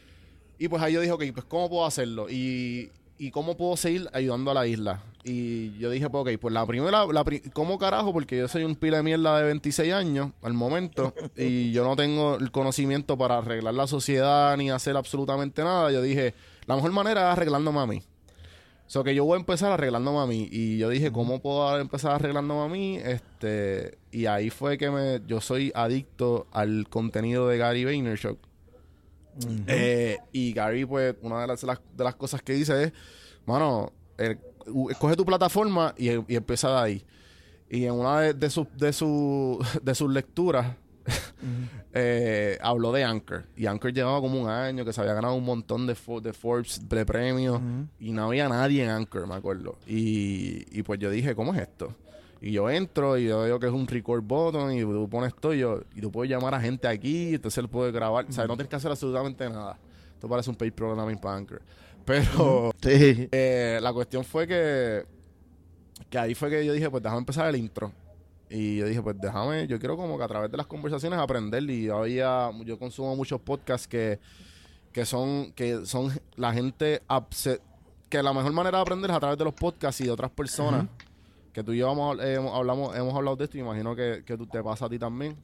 Y pues ahí yo dije, ok, pues ¿cómo puedo hacerlo? Y, y ¿cómo puedo seguir ayudando a la isla? Y yo dije, pues ok, pues la primera, la pri- ¿cómo carajo? Porque yo soy un pila de mierda de veintiséis años al momento y yo no tengo el conocimiento para arreglar la sociedad ni hacer absolutamente nada. Yo dije, la mejor manera es arreglándome a mí. O sea, que yo voy a empezar arreglándome a mí. Y yo dije, ¿cómo puedo empezar arreglándome a mí? Este, y ahí fue que me, yo soy adicto al contenido de Gary Vaynerchuk. Uh-huh. Eh, y Gary, pues, una de las, de las cosas que dice es, mano, el, escoge tu plataforma y, y empieza de ahí. Y en una de, de, su, de, su, de sus lecturas, uh-huh. eh, habló de Anchor. Y Anchor llevaba como un año que se había ganado un montón de, de Forbes, de premios. Uh-huh. Y no había nadie en Anchor, me acuerdo. Y, y pues yo dije, ¿cómo es esto? Y yo entro y yo veo que es un record button y tú pones todo y, yo, y tú puedes llamar a gente aquí y entonces él puede grabar. Mm. O sea, no tienes que hacer absolutamente nada. Esto parece un paid programming para Anchor. Pero sí. eh, la cuestión fue que, que ahí fue que yo dije, pues déjame empezar el intro. Y yo dije, pues déjame, yo quiero como que a través de las conversaciones aprender. Y yo, había, yo consumo muchos podcasts que, que, son, que son la gente... Upset, que la mejor manera de aprender es a través de los podcasts y de otras personas. Uh-huh. Que tú y yo hemos, eh, hablamos, hemos hablado de esto y imagino que, que tú te pasa a ti también.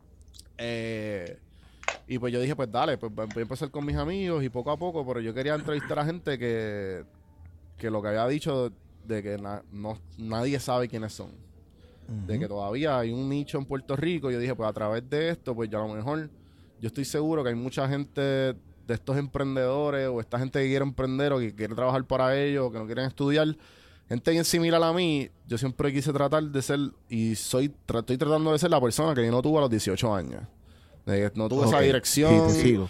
Eh, y pues yo dije, pues dale, pues voy a empezar con mis amigos y poco a poco, pero yo quería entrevistar a gente que, que lo que había dicho de que na, no, nadie sabe quiénes son. Uh-huh. De que todavía hay un nicho en Puerto Rico. Yo dije, pues a través de esto, pues ya a lo mejor, yo estoy seguro que hay mucha gente de estos emprendedores o esta gente que quiere emprender o que quiere trabajar para ellos o que no quieren estudiar. Gente bien similar a mí, yo siempre quise tratar de ser, y soy tra- estoy tratando de ser la persona que yo no tuve a los dieciocho años. De que no tuve okay. esa dirección. Sí, te sigo.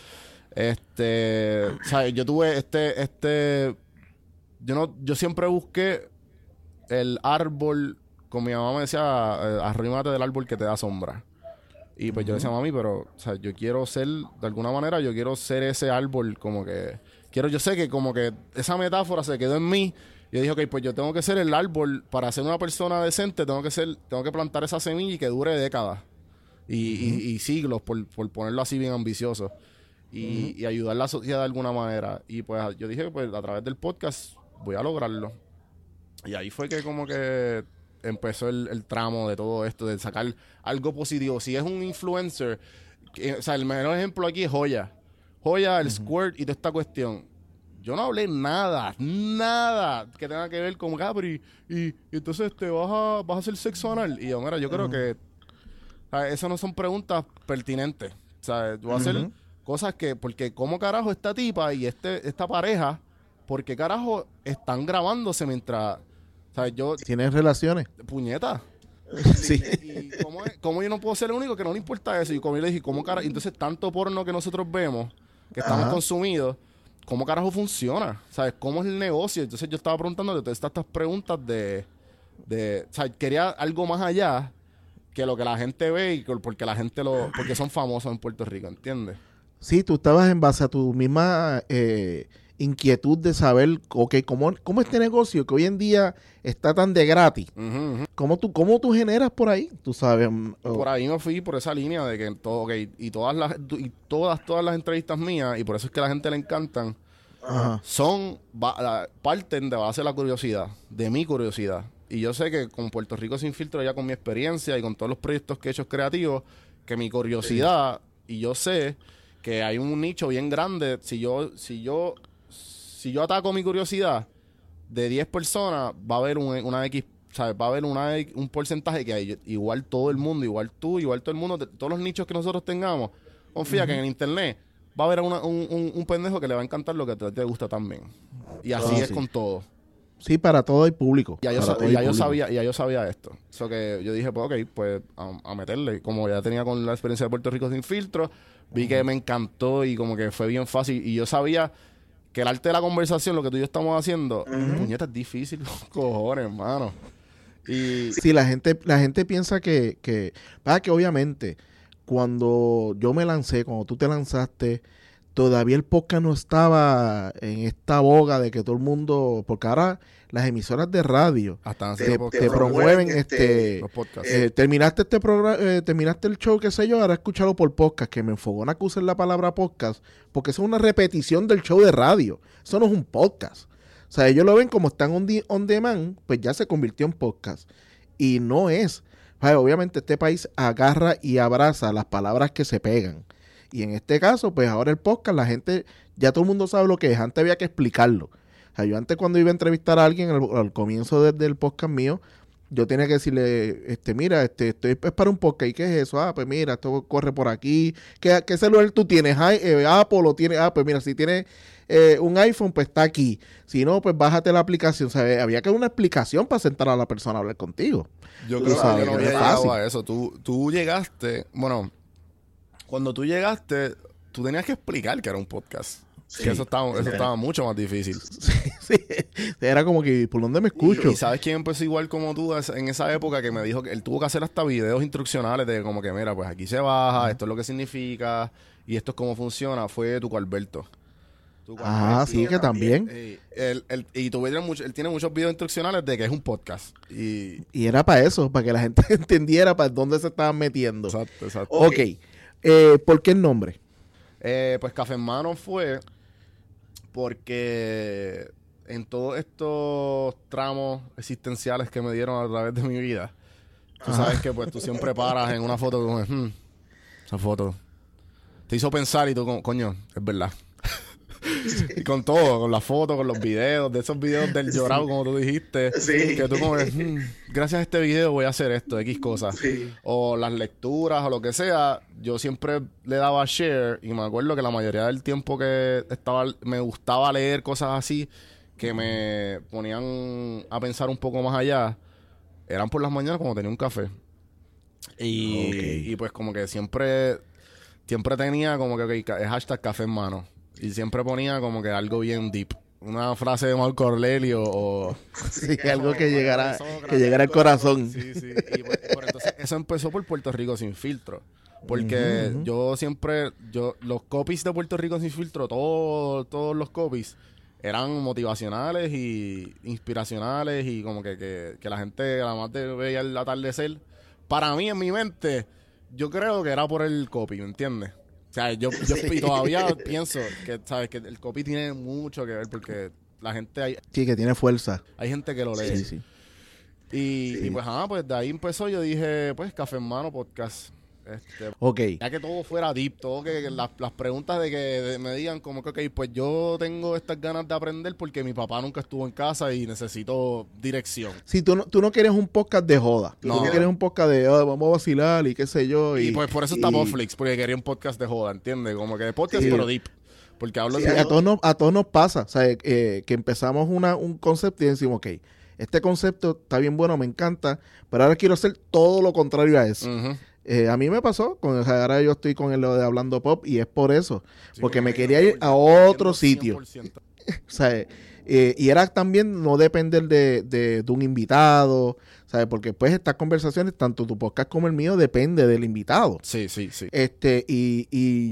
Este, o sea, yo tuve este, este, yo no, yo siempre busqué el árbol, como mi mamá me decía, eh, arrímate del árbol que te da sombra. Y pues uh-huh. yo decía, mami, pero, o sea, yo quiero ser, de alguna manera, yo quiero ser ese árbol, como que, quiero, yo sé que como que esa metáfora se quedó en mí. Yo dije, ok, pues yo tengo que ser el árbol para ser una persona decente, tengo que ser, tengo que plantar esa semilla y que dure décadas y, uh-huh. y, y siglos, por, por ponerlo así bien ambicioso y, uh-huh. y ayudar a la sociedad de alguna manera. Y pues yo dije, pues a través del podcast voy a lograrlo. Y ahí fue que como que empezó el, el tramo de todo esto, de sacar algo positivo. Si es un influencer, que, o sea, el mejor ejemplo aquí es Joya. Joya, el uh-huh. Squirt y toda esta cuestión. Yo no hablé nada, nada que tenga que ver con Gabri. Y, y entonces te vas a, vas a hacer sexo anal. Y yo, mira, yo creo que ¿sabes? Eso no son preguntas pertinentes. ¿Sabes? Tú vas a hacer uh-huh. cosas que, porque ¿cómo carajo esta tipa y este esta pareja, por qué carajo están grabándose mientras, ¿sabes? Yo... ¿Tienes relaciones? Puñeta. Sí. Y, y cómo, es, cómo yo no puedo ser el único que no le importa eso. Y como yo le dije, ¿cómo carajo? Entonces tanto porno que nosotros vemos, que estamos uh-huh. consumidos, ¿cómo carajo funciona? ¿Sabes? ¿Cómo es el negocio? Entonces yo estaba preguntando de todas estas preguntas de... de o sea, quería algo más allá que lo que la gente ve y porque la gente lo... porque son famosos en Puerto Rico, ¿entiendes? Sí, tú estabas en base a tu misma eh, inquietud de saber, ok, ¿cómo, cómo este negocio que hoy en día está tan de gratis? Uh-huh, uh-huh. ¿Cómo tú, cómo tú generas por ahí? Tú sabes. Oh. Por ahí me fui por esa línea de que todo, okay, y todas las y todas, todas las entrevistas mías, y por eso es que a la gente le encantan, Ajá. son, va, parten de base de la curiosidad, de mi curiosidad. Y yo sé que con Puerto Rico Sin Filtro, ya con mi experiencia y con todos los proyectos que he hecho creativos, que mi curiosidad, sí. y yo sé que hay un nicho bien grande, si yo, si yo, si yo ataco mi curiosidad, de diez personas va a haber un, una X, ¿sabes? Va a haber una, un porcentaje que hay, igual todo el mundo, igual tú, igual todo el mundo, de, todos los nichos que nosotros tengamos, confía uh-huh. que en el internet va a haber una, un, un, un pendejo que le va a encantar lo que te, te gusta también. Y así oh, es sí. con todo. Sí, para todo el público. Ya yo, sa- ya ya yo sabía, ya yo sabía esto. Eso que yo dije, pues ok, pues a, a meterle. Como ya tenía con la experiencia de Puerto Rico Sin Filtro, vi uh-huh. que me encantó y como que fue bien fácil. Y yo sabía que el arte de la conversación, lo que tú y yo estamos haciendo, uh-huh. puñeta, es difícil, cojones, hermano. Y sí, la gente, la gente piensa que, que, para que obviamente, cuando yo me lancé, cuando tú te lanzaste, todavía el podcast no estaba en esta boga de que todo el mundo, porque ahora las emisoras de radio te, te, te promueven este, los podcasts. Eh, terminaste este programa, eh, terminaste el show, qué sé yo, ahora escúchalo por podcast, que me enfogona que usen la palabra podcast, porque eso es una repetición del show de radio, eso no es un podcast. O sea, ellos lo ven como están on, de, on demand, pues ya se convirtió en podcast. Y no es. O sea, obviamente este país agarra y abraza las palabras que se pegan. Y en este caso, pues ahora el podcast, la gente, ya todo el mundo sabe lo que es. Antes había que explicarlo. O sea, yo antes cuando iba a entrevistar a alguien al, al comienzo de, del podcast mío, yo tenía que decirle, este, mira, este, estoy es para un podcast. ¿Y qué es eso? Ah, pues mira, esto corre por aquí. ¿Qué, qué celular tú tienes? Ay, eh, Apple lo tiene. Ah, pues mira, si tienes eh, un iPhone, pues está aquí. Si no, pues bájate la aplicación. O sea, había que dar una explicación para sentar a la persona a hablar contigo. Yo creo que yo no había llegado a eso. Tú, tú llegaste, bueno, cuando tú llegaste, tú tenías que explicar que era un podcast. Sí, que eso estaba, eso estaba mucho más difícil. Sí, sí. Era como que, ¿por dónde me escucho? Y, y ¿sabes quién empezó igual como tú en esa época? Que me dijo que él tuvo que hacer hasta videos instruccionales de como que, mira, pues aquí se baja, esto es lo que significa y esto es cómo funciona. Fue Tuco Alberto. Tuco Ah, Alberto, sí, que también. Eh, él, él, y tú ves mucho, él tiene muchos videos instruccionales de que es un podcast. Y, y era para eso, para que la gente entendiera para dónde se estaban metiendo. Exacto, exacto. Ok. okay. Eh, ¿Por qué el nombre? Eh, pues Café en Mano fue porque en todos estos tramos existenciales que me dieron a través de mi vida, tú Ajá. sabes que pues tú siempre paras en una foto como, hmm, esa foto te hizo pensar y tú como, coño, es verdad. Y con todo, con las fotos, con los videos, de esos videos del llorado, sí. como tú dijiste, sí. que tú como, hmm, gracias a este video voy a hacer esto, X cosas. Sí. O las lecturas o lo que sea, yo siempre le daba share y me acuerdo que la mayoría del tiempo que estaba me gustaba leer cosas así que me ponían a pensar un poco más allá, eran por las mañanas cuando tenía un café. Y, okay. y pues como que siempre siempre tenía como que okay, es hashtag café en mano. Y siempre ponía como que algo bien deep. Una frase de Marco Aurelio o... Sí, algo que llegara, que llegara al corazón. Sí, sí. Y por, por entonces eso empezó por Puerto Rico Sin Filtro. Porque uh-huh. yo siempre... yo Los copies de Puerto Rico Sin Filtro, todo, todos los copies, eran motivacionales y inspiracionales y como que, que, que la gente, además de ver el atardecer, para mí, en mi mente, yo creo que era por el copy, ¿me entiendes? O sea, yo, yo y todavía pienso que, ¿sabes? Que el copy tiene mucho que ver porque la gente... Hay, sí, que tiene fuerza. Hay gente que lo lee. Sí, sí. Y, sí. y pues, ah, pues de ahí empezó, yo dije, pues, Café en Mano Podcast. Este, ok. Ya que todo fuera deep, todo que, que las, las preguntas de que de, me digan como que, ok, pues yo tengo estas ganas de aprender porque mi papá nunca estuvo en casa y necesito dirección. Sí, tú no, tú no quieres un podcast de joda. No. Tú no quieres un podcast de, oh, vamos a vacilar y qué sé yo. Y, y pues por eso está Netflix, porque quería un podcast de joda, ¿entiendes? Como que de podcast, sí. pero deep. Porque hablo sí, de... A todos, nos, a todos nos pasa, o sea, eh, que empezamos una, un concepto y decimos, ok, este concepto está bien bueno, me encanta, pero ahora quiero hacer todo lo contrario a eso. Uh-huh. Eh, a mí me pasó, con, o sea, ahora yo estoy con lo de Hablando Pop y es por eso, sí, porque me quería ir a otro sitio. O sea, eh, y era también no depender de, de, de un invitado, ¿sabes? Porque pues estas conversaciones, tanto tu podcast como el mío, depende del invitado. Sí, sí, sí. Este, y, y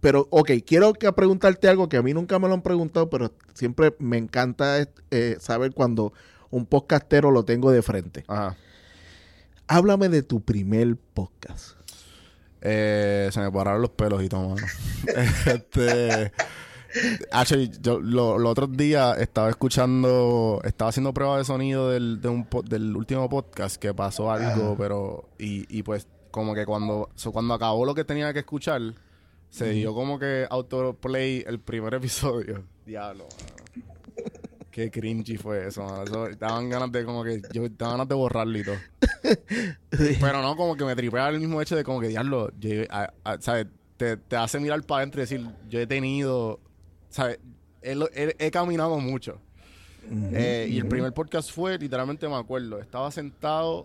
pero, ok, quiero que preguntarte algo que a mí nunca me lo han preguntado, pero siempre me encanta eh, saber cuando un podcastero lo tengo de frente. Ajá. Háblame de tu primer podcast. Eh, se me pararon los pelos y todo, mano. este... Actually, yo lo- los otros días estaba escuchando, estaba haciendo pruebas de sonido del, de un po- del último podcast que pasó algo, Ah. pero, y, y pues, como que cuando, so, cuando acabó lo que tenía que escuchar, se Ujú. dio como que autoplay el primer episodio. Diablo, mano. Qué cringy fue eso, mano. Eso, daban ganas de como que, yo daban ganas de borrarlo y todo. Pero no, como que me tripea el mismo hecho de como que, diablo, yo, a- a- ¿sabes? Te, te hace mirar para adentro y decir, yo he tenido, ¿sabes? He, lo- he- he caminado mucho. Ujú, Eh, y el ujú. primer podcast fue, literalmente me acuerdo, estaba sentado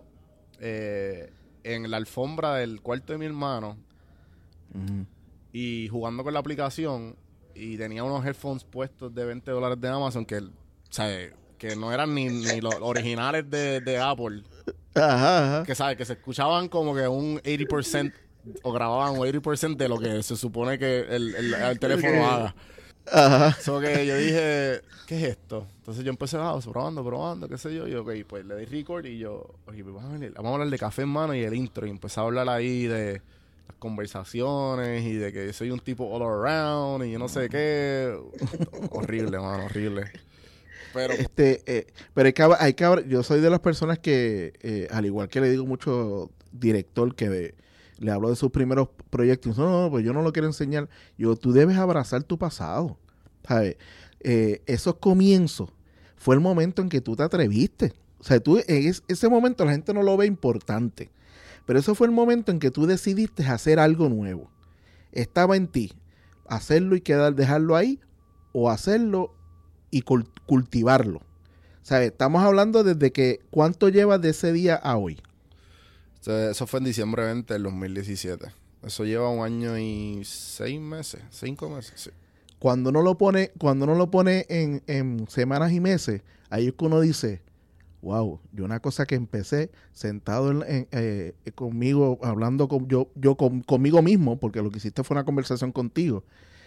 eh, en la alfombra del cuarto de mi hermano Ujú. y jugando con la aplicación y tenía unos headphones puestos de veinte dólares de Amazon que, ¿sabes? Que no eran ni, ni los originales de, de Apple. Ajá, ajá. Que sabes, que se escuchaban como que un ochenta por ciento o grababan un ochenta por ciento de lo que se supone que el, el, el teléfono haga. Ajá. So que yo dije, ¿qué es esto? Entonces yo empecé, ah, probando, probando, qué sé yo. Y ok, pues le di record y yo, oye, pues vamos a, hablar, vamos a hablar de café en mano y el intro. Y empecé a hablar ahí de las conversaciones y de que soy un tipo all around y yo no sé qué. Horrible, mano, horrible. Pero Este, eh, pero hay que, hab- hay que hab- yo soy de las personas que, eh, al igual que le digo mucho director que de- le hablo de sus primeros proyectos, no, no, pues yo no lo quiero enseñar. Yo, tú debes abrazar tu pasado, ¿sabes? Eh, esos comienzos fue el momento en que tú te atreviste. O sea, tú, en es- ese momento la gente no lo ve importante, pero eso fue el momento en que tú decidiste hacer algo nuevo. Estaba en ti hacerlo y quedar, dejarlo ahí, o hacerlo y cul- cultivarlo. ¿Sabes? Estamos hablando desde que, ¿cuánto llevas de ese día a hoy? eso, eso fue en diciembre veinte del dos mil diecisiete. Eso lleva un año y seis meses, cinco meses, sí. Cuando uno lo pone, cuando uno lo pone en, en semanas y meses, ahí es que uno dice, wow, yo una cosa que empecé sentado en, en, eh, conmigo, hablando con, yo, yo con, conmigo mismo, porque lo que hiciste fue una conversación contigo.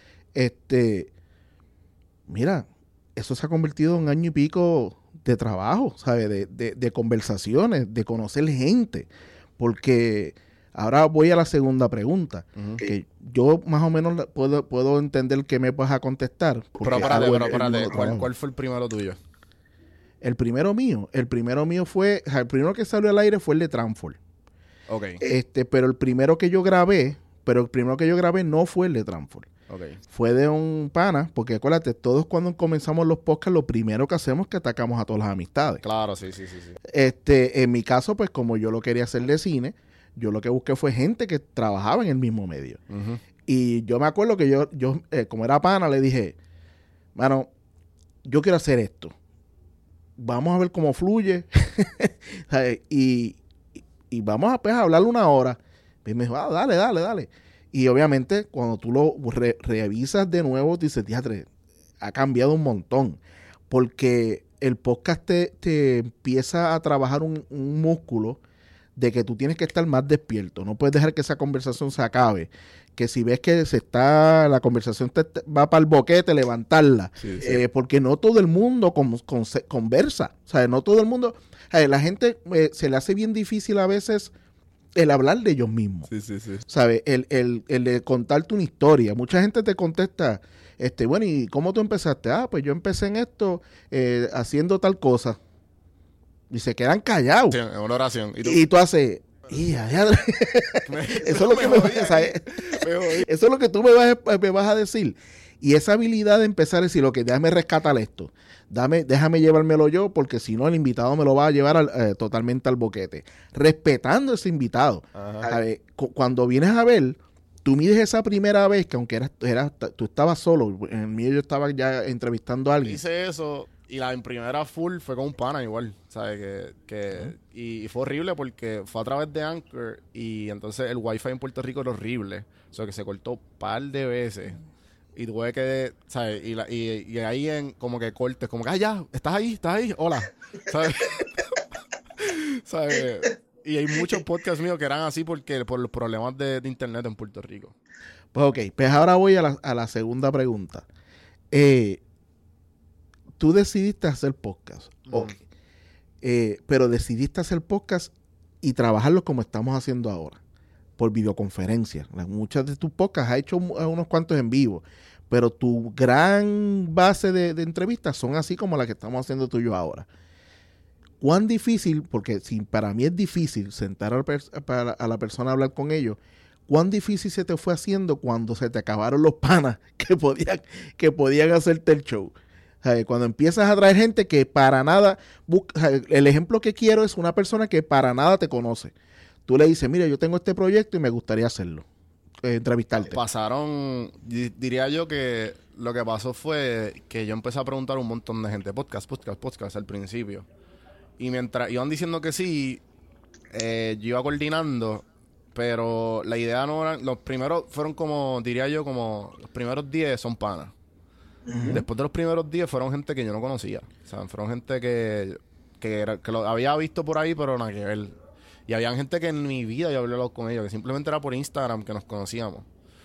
Este, mira, eso se ha convertido en un año y pico de trabajo, ¿sabes? De, de, de conversaciones, de conocer gente. Porque ahora voy a la segunda pregunta, Ujú. que yo más o menos la- puedo, puedo entender que me vas a contestar. porque Pero es espérate, algo pero en- en espérate, mi ¿cuál, trabajo. ¿cuál fue el primero tuyo? El primero mío, el primero mío fue, o sea, el primero que salió al aire fue el de Transform. Ok, Este, pero el primero que yo grabé, pero el primero que yo grabé no fue el de Transform. ok. Fue de un pana, porque acuérdate, todos cuando comenzamos los podcasts, lo primero que hacemos es que atacamos a todas las amistades. Claro, sí, sí, sí, sí. Este, en mi caso, pues como yo lo quería hacer de cine, yo lo que busqué fue gente que trabajaba en el mismo medio. Ujú. Y yo me acuerdo que yo, yo eh, como era pana, le dije, mano, yo quiero hacer esto. Vamos a ver cómo fluye. ¿Sabes? y, y, y vamos a, pues, a hablar una hora. Y me dijo, ah, dale, dale, dale. Y obviamente, cuando tú lo re- revisas de nuevo, dices, diatre, ha cambiado un montón. Porque el podcast te, te empieza a trabajar un, un músculo de que tú tienes que estar más despierto. No puedes dejar que esa conversación se acabe. Que si ves que se está, la conversación te, te va para el boquete, levantarla. Sí, sí. Eh, porque no todo el mundo con- con- conversa. O sea, no todo el mundo. eh, la gente eh, se le hace bien difícil a veces el hablar de ellos mismos. Sí, sí, sí. ¿Sabes? El, el, el de contarte una historia. Mucha gente te contesta, este, bueno, ¿y cómo tú empezaste? Ah, pues yo empecé en esto eh, haciendo tal cosa. Y se quedan callados. Sí, en una oración. Y tú, Y tú haces, "Ya, ya". Eso es lo que me, jodí o sea, aquí, me jodí. eso es lo que tú me vas, a- me vas a decir. Y esa habilidad de empezar a decir, lo que déjame rescatar esto. Dame, déjame llevármelo yo, porque si no, el invitado me lo va a llevar al- eh, totalmente al boquete. Respetando a ese invitado. Ajá. A ver, cu- cuando vienes a ver, tú mides esa primera vez, que aunque eras, eras- tú estabas solo, en el mío yo estaba ya entrevistando a alguien. Hice eso y la en primera full fue con un pana igual, ¿sabes? Que, que, y, y fue horrible porque fue a través de Anchor y entonces el wifi en Puerto Rico era horrible. O sea, que se cortó un par de veces. Y tuve que, ¿sabes? Y, la, y, y ahí en como que cortes, como que, ah, ya, estás ahí, estás ahí, hola. ¿Sabes? ¿Sabes? Y hay muchos podcasts míos que eran así porque por los problemas de, de internet en Puerto Rico. Pues ok, pues ahora voy a la, a la segunda pregunta. Eh, tú decidiste hacer podcast, Mm. ok. Eh, pero decidiste hacer podcast y trabajarlo como estamos haciendo ahora, por videoconferencia. Las- Muchas de tus podcasts has hecho mu- unos cuantos en vivo, pero tu gran base de, de entrevistas son así como la que estamos haciendo tú y yo ahora. ¿Cuán difícil, porque si para mí es difícil sentar a la, pers- para- a la persona a hablar con ellos, cuán difícil se te fue haciendo cuando se te acabaron los panas que podían, que podían hacerte el show? O sea, cuando empiezas a traer gente que para nada, busca- o sea, el ejemplo que quiero es una persona que para nada te conoce. Tú le dices, mira, yo tengo este proyecto y me gustaría hacerlo, eh, entrevistarte. Pasaron, di- diría yo que lo que pasó fue que yo empecé a preguntar a un montón de gente, podcast, podcast, podcast al principio. Y mientras iban diciendo que sí, eh, yo iba coordinando, pero la idea no era, los primeros fueron como, diría yo, como los primeros diez son panas. Ujú. Después de los primeros diez fueron gente que yo no conocía. O sea, fueron gente que, que, era- que lo había visto por ahí, pero nada que ver. Y había gente que en mi vida yo había hablado con ellos, que simplemente era por Instagram que nos conocíamos.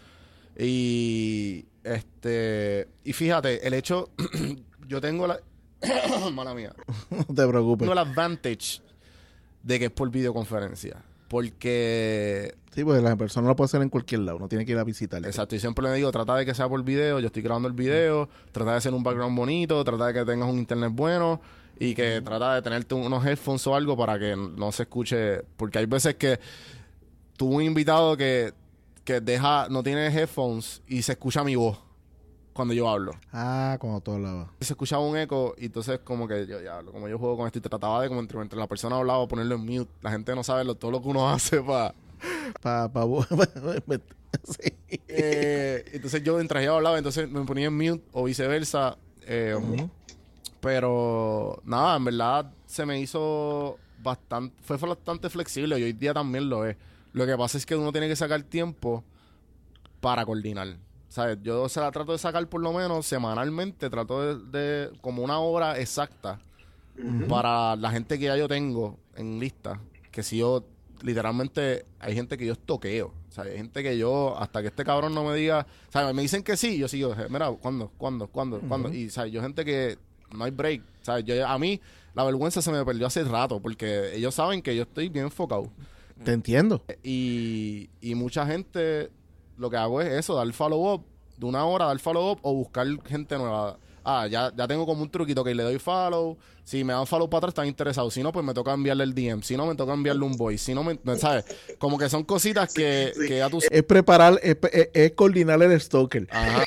Y este y fíjate, el hecho, yo tengo la mala mía, No te preocupes. tengo el advantage de que es por videoconferencia. Porque Sí, pues la persona lo puede hacer en cualquier lado, no tiene que ir a visitarle. exacto, y siempre le digo, trata de que sea por video, yo estoy grabando el video, trata de hacer un background bonito, trata de que tengas un internet bueno y que trata de tenerte unos headphones o algo para que no se escuche, porque hay veces que tuve un invitado que, que deja, no tiene headphones y se escucha mi voz cuando yo hablo. Ah, cuando tú hablabas. Se escuchaba un eco y entonces como que yo ya hablo, como yo juego con esto y trataba de como entre, entre la persona hablaba ponerlo en mute. La gente no sabe lo, todo lo que uno hace para... Pa, pa, sí. Eh, entonces yo mientras yo hablaba, entonces me ponía en mute o viceversa. Eh, Ujú. Pero nada, en verdad se me hizo bastante, fue bastante flexible y hoy día también lo es. Lo que pasa es que uno tiene que sacar tiempo para coordinar. ¿Sabes? Yo se la trato de sacar por lo menos semanalmente, trato de, de como una hora exacta para la gente que ya yo tengo en lista. Que si yo, literalmente, hay gente que yo estoqueo. O sea, hay gente que yo, hasta que este cabrón no me diga, ¿sabes? Me dicen que sí, yo sigo, mira, ¿cuándo? ¿Cuándo? ¿Cuándo? ¿Cuándo? Y, ¿sabes? Yo gente que no hay break. ¿Sabes? Yo, a mí, la vergüenza se me perdió hace rato porque ellos saben que yo estoy bien enfocado. Te entiendo. Y, y mucha gente, lo que hago es eso, dar follow-up de una hora, dar follow-up o buscar gente nueva. Ah, ya, ya tengo como un truquito que le doy follow. Si me dan follow para atrás, están interesados. Si no, pues me toca enviarle el D M. Si no, me toca enviarle un voice. Si no, me, me- ¿sabes? Como que son cositas que, que ya tú... Es preparar, es, es- es coordinar el stalker. Ajá.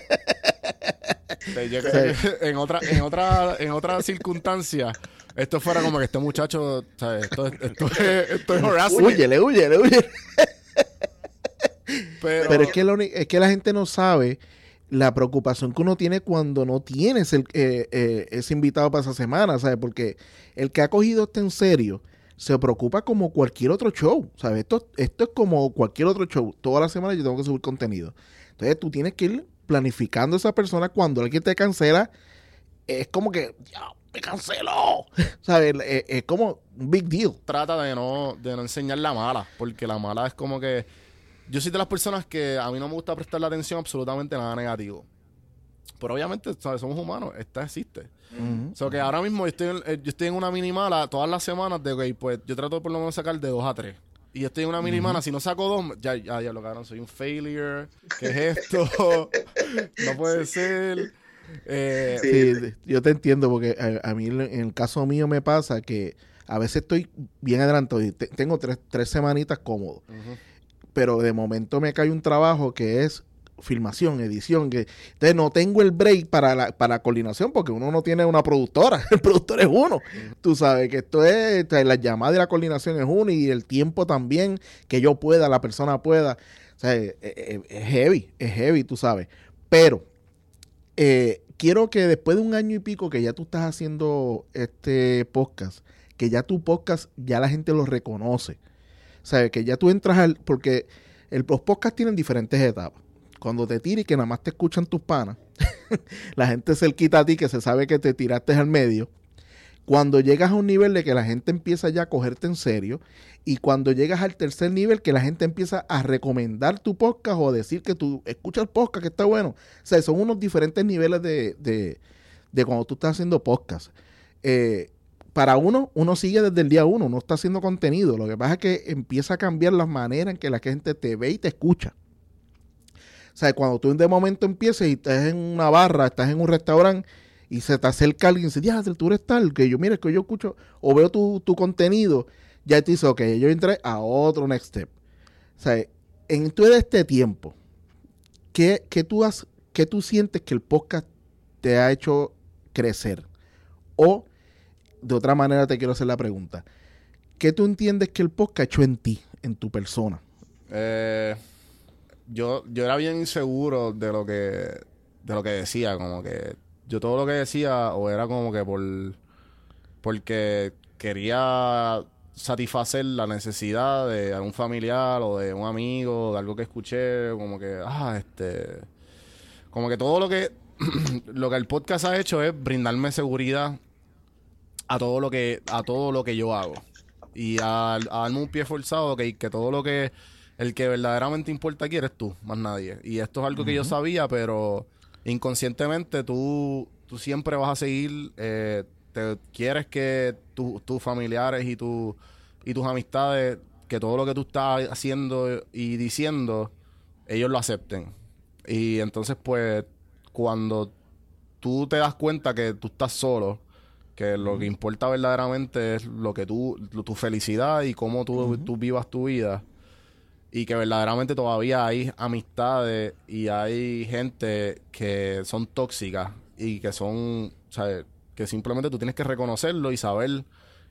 Te- yo creo que en otra, en otra, en otra circunstancia, esto fuera como que este muchacho, ¿sabes? Esto, es- esto, es, esto es harassment. Huyele, huyele, huyele. Pero, Pero es que, lo uni- es que la gente no sabe la preocupación que uno tiene cuando no tienes el, eh, eh, ese invitado para esa semana, ¿sabes? Porque el que ha cogido esto en serio se preocupa como cualquier otro show, ¿sabes? Esto, esto es como cualquier otro show. Toda la semana yo tengo que subir contenido. Entonces tú tienes que ir planificando a esa persona cuando alguien te cancela. Es como que, ya, me canceló. ¿Sabes? Es, es como un big deal. trata de no, de no enseñar la mala, porque la mala es como que... Yo soy de las personas que a mí no me gusta prestarle atención a absolutamente nada negativo. Pero obviamente, ¿sabes? Somos humanos, esta existe. Ujú. O sea, que ahora mismo yo estoy, en, eh, yo estoy en una mini mala todas las semanas de, ok, pues yo trato de por lo menos sacar de dos a tres. Y yo estoy en una mini mala, si no saco dos, ya, ya, ya lo cagaron, soy un failure. ¿Qué es esto? No puede ser. Eh, Sí, yo te entiendo porque a, a mí en el caso mío me pasa que a veces estoy bien adelantado y te- tengo tres, tres semanitas cómodo, ujú. pero de momento me cae un trabajo que es filmación, edición, que entonces no tengo el break para la, para la coordinación porque uno no tiene una productora, el productor es uno, tú sabes que esto es, o sea, la llamada y la coordinación es uno y el tiempo también, que yo pueda, la persona pueda, o sea, es, es- es heavy, es heavy, tú sabes, pero eh, quiero que después de un año y pico que ya tú estás haciendo este podcast, que ya tu podcast ya la gente lo reconoce, ¿sabes? Que ya tú entras al... Porque el, los podcasts tienen diferentes etapas. Cuando te tiras y que nada más te escuchan tus panas, la gente cerquita a ti que se sabe que te tiraste al medio. Cuando llegas a un nivel de que la gente empieza ya a cogerte en serio, y cuando llegas al tercer nivel que la gente empieza a recomendar tu podcast o a decir que tú escuchas el podcast que está bueno. O sea, son unos diferentes niveles de, de, de cuando tú estás haciendo podcast. Eh, para uno, uno sigue desde el día uno, uno está haciendo contenido. Lo que pasa es que empieza a cambiar la manera en que la gente te ve y te escucha. O sea, cuando tú de momento empieces y estás en una barra, estás en un restaurante y se te acerca alguien y dice, ya, tú eres tal, que yo, mira, que yo escucho o veo tu, tu contenido, ya te dice, ok, yo entré a otro next step. O sea, en todo este tiempo, ¿qué, qué, tú has, ¿qué tú sientes que el podcast te ha hecho crecer? O, de otra manera te quiero hacer la pregunta, ¿qué tú entiendes que el podcast ha hecho en ti, en tu persona? Eh, yo, yo era bien inseguro de lo que, de lo que decía, como que yo todo lo que decía o era como que por porque quería satisfacer la necesidad de algún familiar o de un amigo, de algo que escuché, como que, ah, este, como que todo lo que lo que el podcast ha hecho es brindarme seguridad a todo lo que a todo lo que yo hago y a, a darme un pie forzado que, que todo lo que el que verdaderamente importa aquí eres tú, más nadie. Y esto es algo uh-huh. que yo sabía, pero inconscientemente tú, tú siempre vas a seguir, eh, te quieres que tus tu familiares y, tu, y tus amistades, que todo lo que tú estás haciendo y diciendo, ellos lo acepten. Y entonces, pues, cuando tú te das cuenta que tú estás solo, que lo uh-huh. que importa verdaderamente es lo que tú, tu felicidad y cómo tú, uh-huh. tú vivas tu vida, y que verdaderamente todavía hay amistades y hay gente que son tóxicas y que son, o sea, que simplemente tú tienes que reconocerlo y saber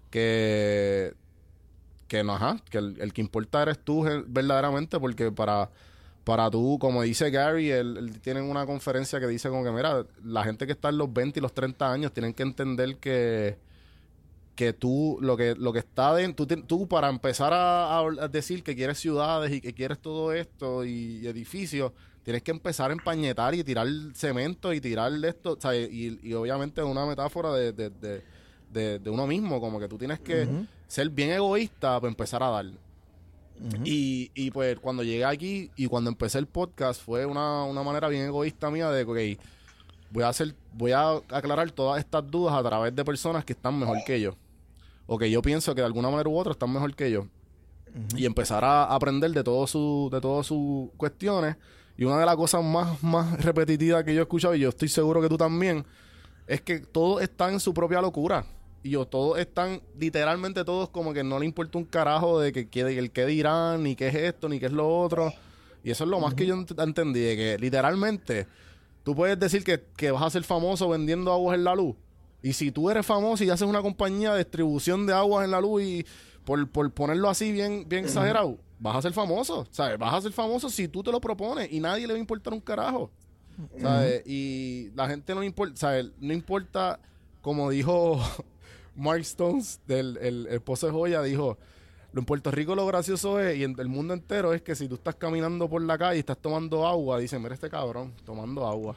que que no, ajá, que el, el que importa eres tú verdaderamente, porque para para tú, como dice Gary, él, él tiene una conferencia que dice como que, mira, la gente que está en los veinte y los treinta años tienen que entender que que tú, lo que lo que está dentro, tú, tú para empezar a, a decir que quieres ciudades y que quieres todo esto y, y edificios, tienes que empezar a empañetar y tirar cemento y tirar esto, o sea, y, y obviamente es una metáfora de, de, de, de, de uno mismo, como que tú tienes que uh-huh. ser bien egoísta para empezar a dar. Uh-huh. Y, y pues cuando llegué aquí y cuando empecé el podcast fue una, una manera bien egoísta mía de, ok, voy a hacer, voy a aclarar todas estas dudas a través de personas que están mejor que yo, o que yo pienso que de alguna manera u otra están mejor que yo, uh-huh. y empezar a aprender de todas su, de todas sus cuestiones. Y una de las cosas más, más repetitivas que yo he escuchado, y yo estoy seguro que tú también, es que todos están en su propia locura. Y yo, todos están, literalmente todos, como que no le importa un carajo de que, que el qué dirán, ni qué es esto, ni qué es lo otro. Y eso es lo uh-huh. más que yo ent- entendí, de que literalmente tú puedes decir que, que vas a ser famoso vendiendo aguas en la luz. Y si tú eres famoso y haces una compañía de distribución de aguas en la luz, y por, por ponerlo así bien, bien uh-huh. exagerado, vas a ser famoso, ¿sabes? Vas a ser famoso si tú te lo propones y nadie le va a importar un carajo, ¿sabes? Uh-huh. Y la gente no importa, ¿sabes? No importa, como dijo Mark Stones, del el, el esposo de Joya, dijo, en Puerto Rico lo gracioso es, y en el mundo entero, es que si tú estás caminando por la calle y estás tomando agua, dicen, mira este cabrón, tomando agua.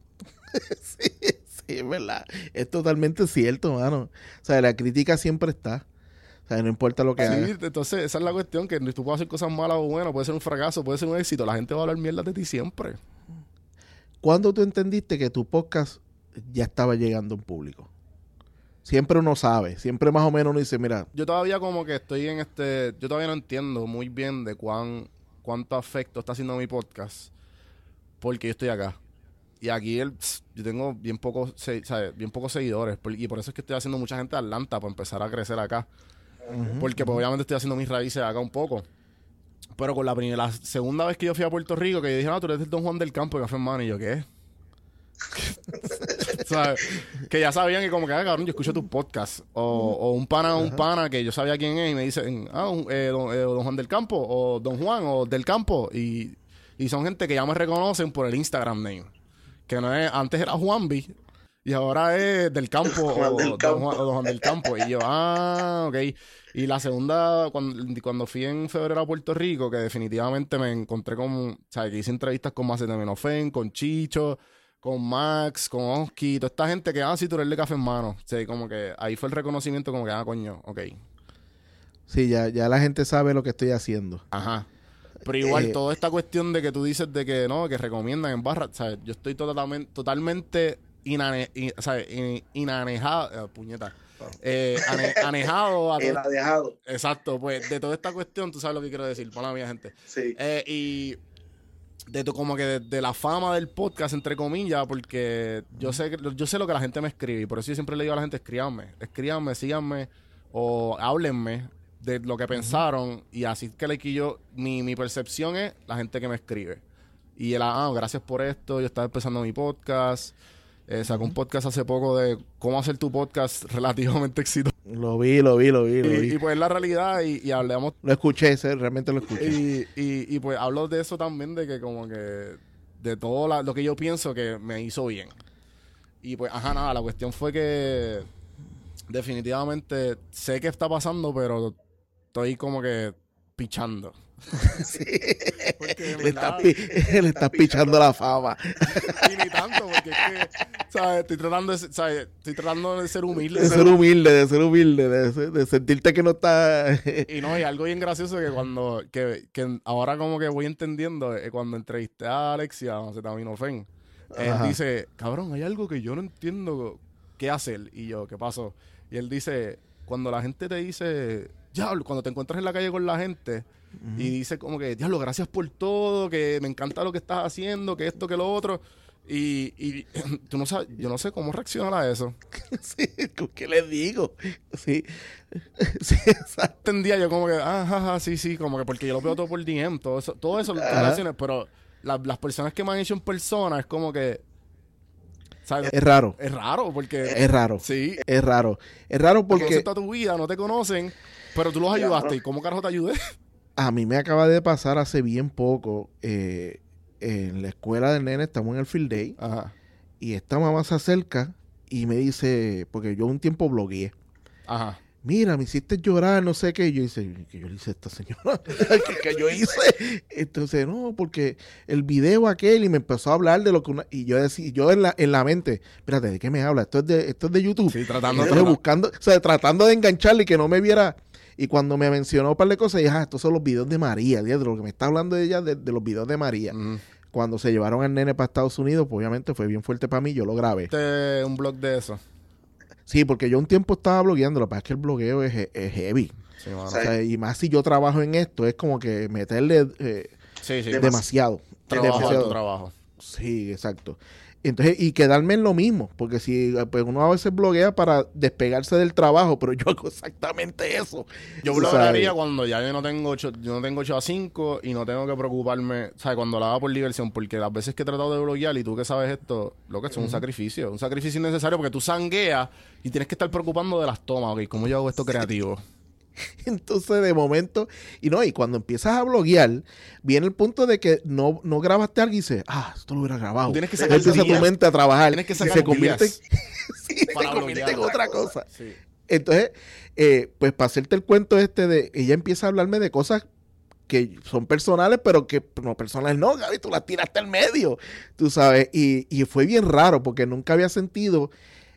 Sí, sí, es verdad. Es totalmente cierto, mano. O sea, la crítica siempre está. O sea, no importa lo que sí, haga. Entonces, esa es la cuestión, que tú puedes hacer cosas malas o buenas, puede ser un fracaso, puede ser un éxito, la gente va a hablar mierda de ti siempre. ¿Cuándo tú entendiste que tu podcast ya estaba llegando a un público? Siempre uno sabe, siempre más o menos uno dice, mira... Yo todavía como que estoy en este... Yo todavía no entiendo muy bien de cuán cuánto afecto está haciendo mi podcast, porque yo estoy acá. Y aquí el, yo tengo bien pocos, ¿sabes? Bien pocos seguidores, y por eso es que estoy haciendo mucha gente de Atlanta para empezar a crecer acá. Uh-huh, porque pues, uh-huh. obviamente estoy haciendo mis raíces acá un poco. Pero con la primera, la segunda vez que yo fui a Puerto Rico, que yo dije, no, tú eres el Don Juan del Campo de Café Man, y yo, ¿qué? ¿Sabes? Que ya sabían que como que, ah, cabrón, yo escucho tu podcast. O, o un pana, uh-huh. un pana que yo sabía quién es, y me dicen, ah, un, eh, don, eh, Don Juan del Campo, o Don Juan, o del Campo. Y, y son gente que ya me reconocen por el Instagram name. Que no es, antes era Juanvi y ahora es del Campo o, del Don campo. Juan, o Don Juan del Campo. Y yo, ah, ok. Y la segunda, cuando, cuando fui en febrero a Puerto Rico, que definitivamente me encontré con, o sea, que hice entrevistas con Macetaminofén, con Chicho, con Max, con Oski, toda esta gente que, ah, sí, tú eres de Café en Mano. Sí, como que ahí fue el reconocimiento, como que, ah, coño, ok. Sí, ya, ya la gente sabe lo que estoy haciendo. Ajá. Pero igual, Eh, toda esta cuestión de que tú dices de que no, que recomiendan en barra, ¿sabes? Yo estoy totalmente, totalmente inane, in, ¿sabes? In, inanejado, eh, puñeta, eh, ane, anejado a Él todo. ha dejado. Exacto, pues de toda esta cuestión, tú sabes lo que quiero decir, para la mía, gente. Sí. Eh, y de tu, como que de, de la fama del podcast, entre comillas, porque yo sé, que- yo sé lo que la gente me escribe, y por eso yo siempre le digo a la gente, escríbanme, escríbanme, síganme, o háblenme de lo que pensaron, y así que like, yo, mi, mi percepción es la gente que me escribe. Y él, ah, gracias por esto, yo estaba empezando mi podcast, eh, sacó un podcast hace poco de cómo hacer tu podcast relativamente exitoso. Lo vi, lo vi, lo vi, lo vi. Y, y pues la realidad, y, y hablamos Lo escuché, ese, realmente lo escuché. y, y, y pues hablo de eso también, de que como que de todo la- lo que yo pienso que me hizo bien. Y pues, ajá, nada, la cuestión fue que definitivamente sé qué está pasando, pero estoy como que pichando. Sí. Porque en Le estás verdad, pi- le estás pichando la fama. y ni tanto, porque es que, ¿sabes? Estoy tratando de, ser- ¿sabes? Estoy tratando de ser humilde. De ser humilde, de ser humilde, de, ser- de sentirte que no estás... Y no, y algo bien gracioso que cuando, que, que ahora como que voy entendiendo, eh, cuando entrevisté a Alexia, o sea, también Fen, él Ajá. dice, cabrón, hay algo que yo no entiendo qué hacer. Y yo, ¿qué pasó? Y él dice, cuando la gente te dice, diablo, cuando te encuentras en la calle con la gente, y dice como que, diablo, gracias por todo, que me encanta lo que estás haciendo, que esto, que lo otro. Y, y tú no sabes, yo no sé cómo reaccionar a eso. Sí, ¿qué le digo? Sí, sí, exacto. Entendía yo como que, ah, ja, ja, sí, sí, como que porque yo lo veo todo por D M, todo eso, todo eso, Ajá. relaciones, pero la- las personas que me han hecho en persona es como que, ¿sabes? Es raro, Es raro porque, es raro, sí, es raro. Es raro porque porque toda tu vida, no te conocen, pero tú los ayudaste. ¿Y cómo carajo te ayudé? a mí me acaba de pasar hace bien poco, eh, en la escuela del nene, estamos en el field day, Ajá, y esta mamá se acerca y me dice, porque yo un tiempo blogueé, ajá. mira, me hiciste llorar, no sé qué. Y yo dice, ¿qué yo le hice a esta señora? ¿Qué, qué yo hice? Entonces, no, porque el video aquel, y me empezó a hablar de lo que una... Y yo decía, yo en la, en la mente, espérate, ¿de qué me habla? Esto es de, esto es de YouTube. Sí, tratando Entonces, de... buscando, o sea, tratando de engancharle y que no me viera. Y cuando me mencionó un par de cosas, dije, ah, estos son los videos de María, de lo que me está hablando de ella, de, de los videos de María. Ujú. Cuando se llevaron al nene para Estados Unidos, pues obviamente fue bien fuerte para mí, yo lo grabé. Este, un blog de eso. Sí, porque yo un tiempo estaba blogueando, lo que pasa es que el blogueo es, es heavy. Sí, mano. O sea, y más si yo trabajo en esto, es como que meterle eh, Sí, sí. demasiado. Trabajo de demasiado. tu trabajo. Sí, exacto. Entonces, y quedarme en lo mismo, porque si pues uno a veces bloguea para despegarse del trabajo, pero yo hago exactamente eso. Yo Tú bloguearía sabes. cuando ya yo no tengo ocho, yo no tengo ocho a cinco y no tengo que preocuparme, ¿sabes? Cuando lo hago por diversión, porque las veces que he tratado de bloguear y tú que sabes esto, lo que es un sacrificio, un sacrificio innecesario porque tú sangueas y tienes que estar preocupando de las tomas, ok, ¿cómo yo hago esto creativo? Entonces, de momento, y no, y cuando empiezas a bloguear, viene el punto de que no, no grabaste algo y dices, ah, esto lo hubiera grabado. Tú tienes que Ahí sacar empieza tu días. mente a trabajar. Tienes que y sacar se convierte, días sí, se para convierte en bloguear. otra cosa. Sí. Entonces, eh, pues para hacerte el cuento este de, ella empieza a hablarme de cosas que son personales, pero que no personales no, Gaby, tú las tiraste al medio, tú sabes, y, y fue bien raro porque nunca había sentido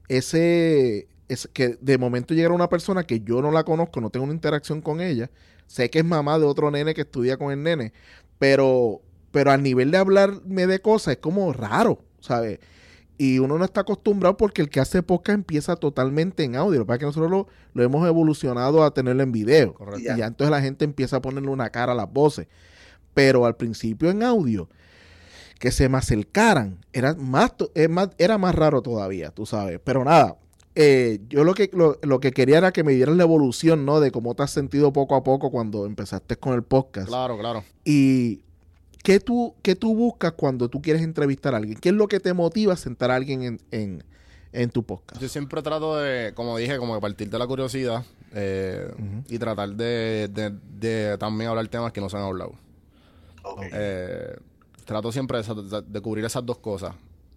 ese, ese, que de momento llegara una persona que yo no la conozco, no tengo una interacción con ella, sé que es mamá de otro nene que estudia con el nene, pero, pero al nivel de hablarme de cosas es como raro, ¿sabes? Y uno no está acostumbrado porque el que hace podcast empieza totalmente en audio. Lo que pasa es que nosotros lo, lo hemos evolucionado a tenerlo en video. Correcto. Y ya entonces la gente empieza a ponerle una cara a las voces. Pero al principio en audio, que se me acercaran, era más, to- es más, era más raro todavía, tú sabes. Pero nada, eh, yo lo que, lo, lo que quería era que me dieran la evolución, ¿no? De cómo te has sentido poco a poco cuando empezaste con el podcast. Claro, claro. Y ¿qué tú, qué tú buscas cuando tú quieres entrevistar a alguien? ¿Qué es lo que te motiva a sentar a alguien en, en, en tu podcast? Yo siempre trato de, como dije, como de partir de la curiosidad eh, Ujú. y tratar de, de, de también hablar temas que no se han hablado. Ok. Eh, trato siempre de, esa- de- de cubrir esas dos cosas.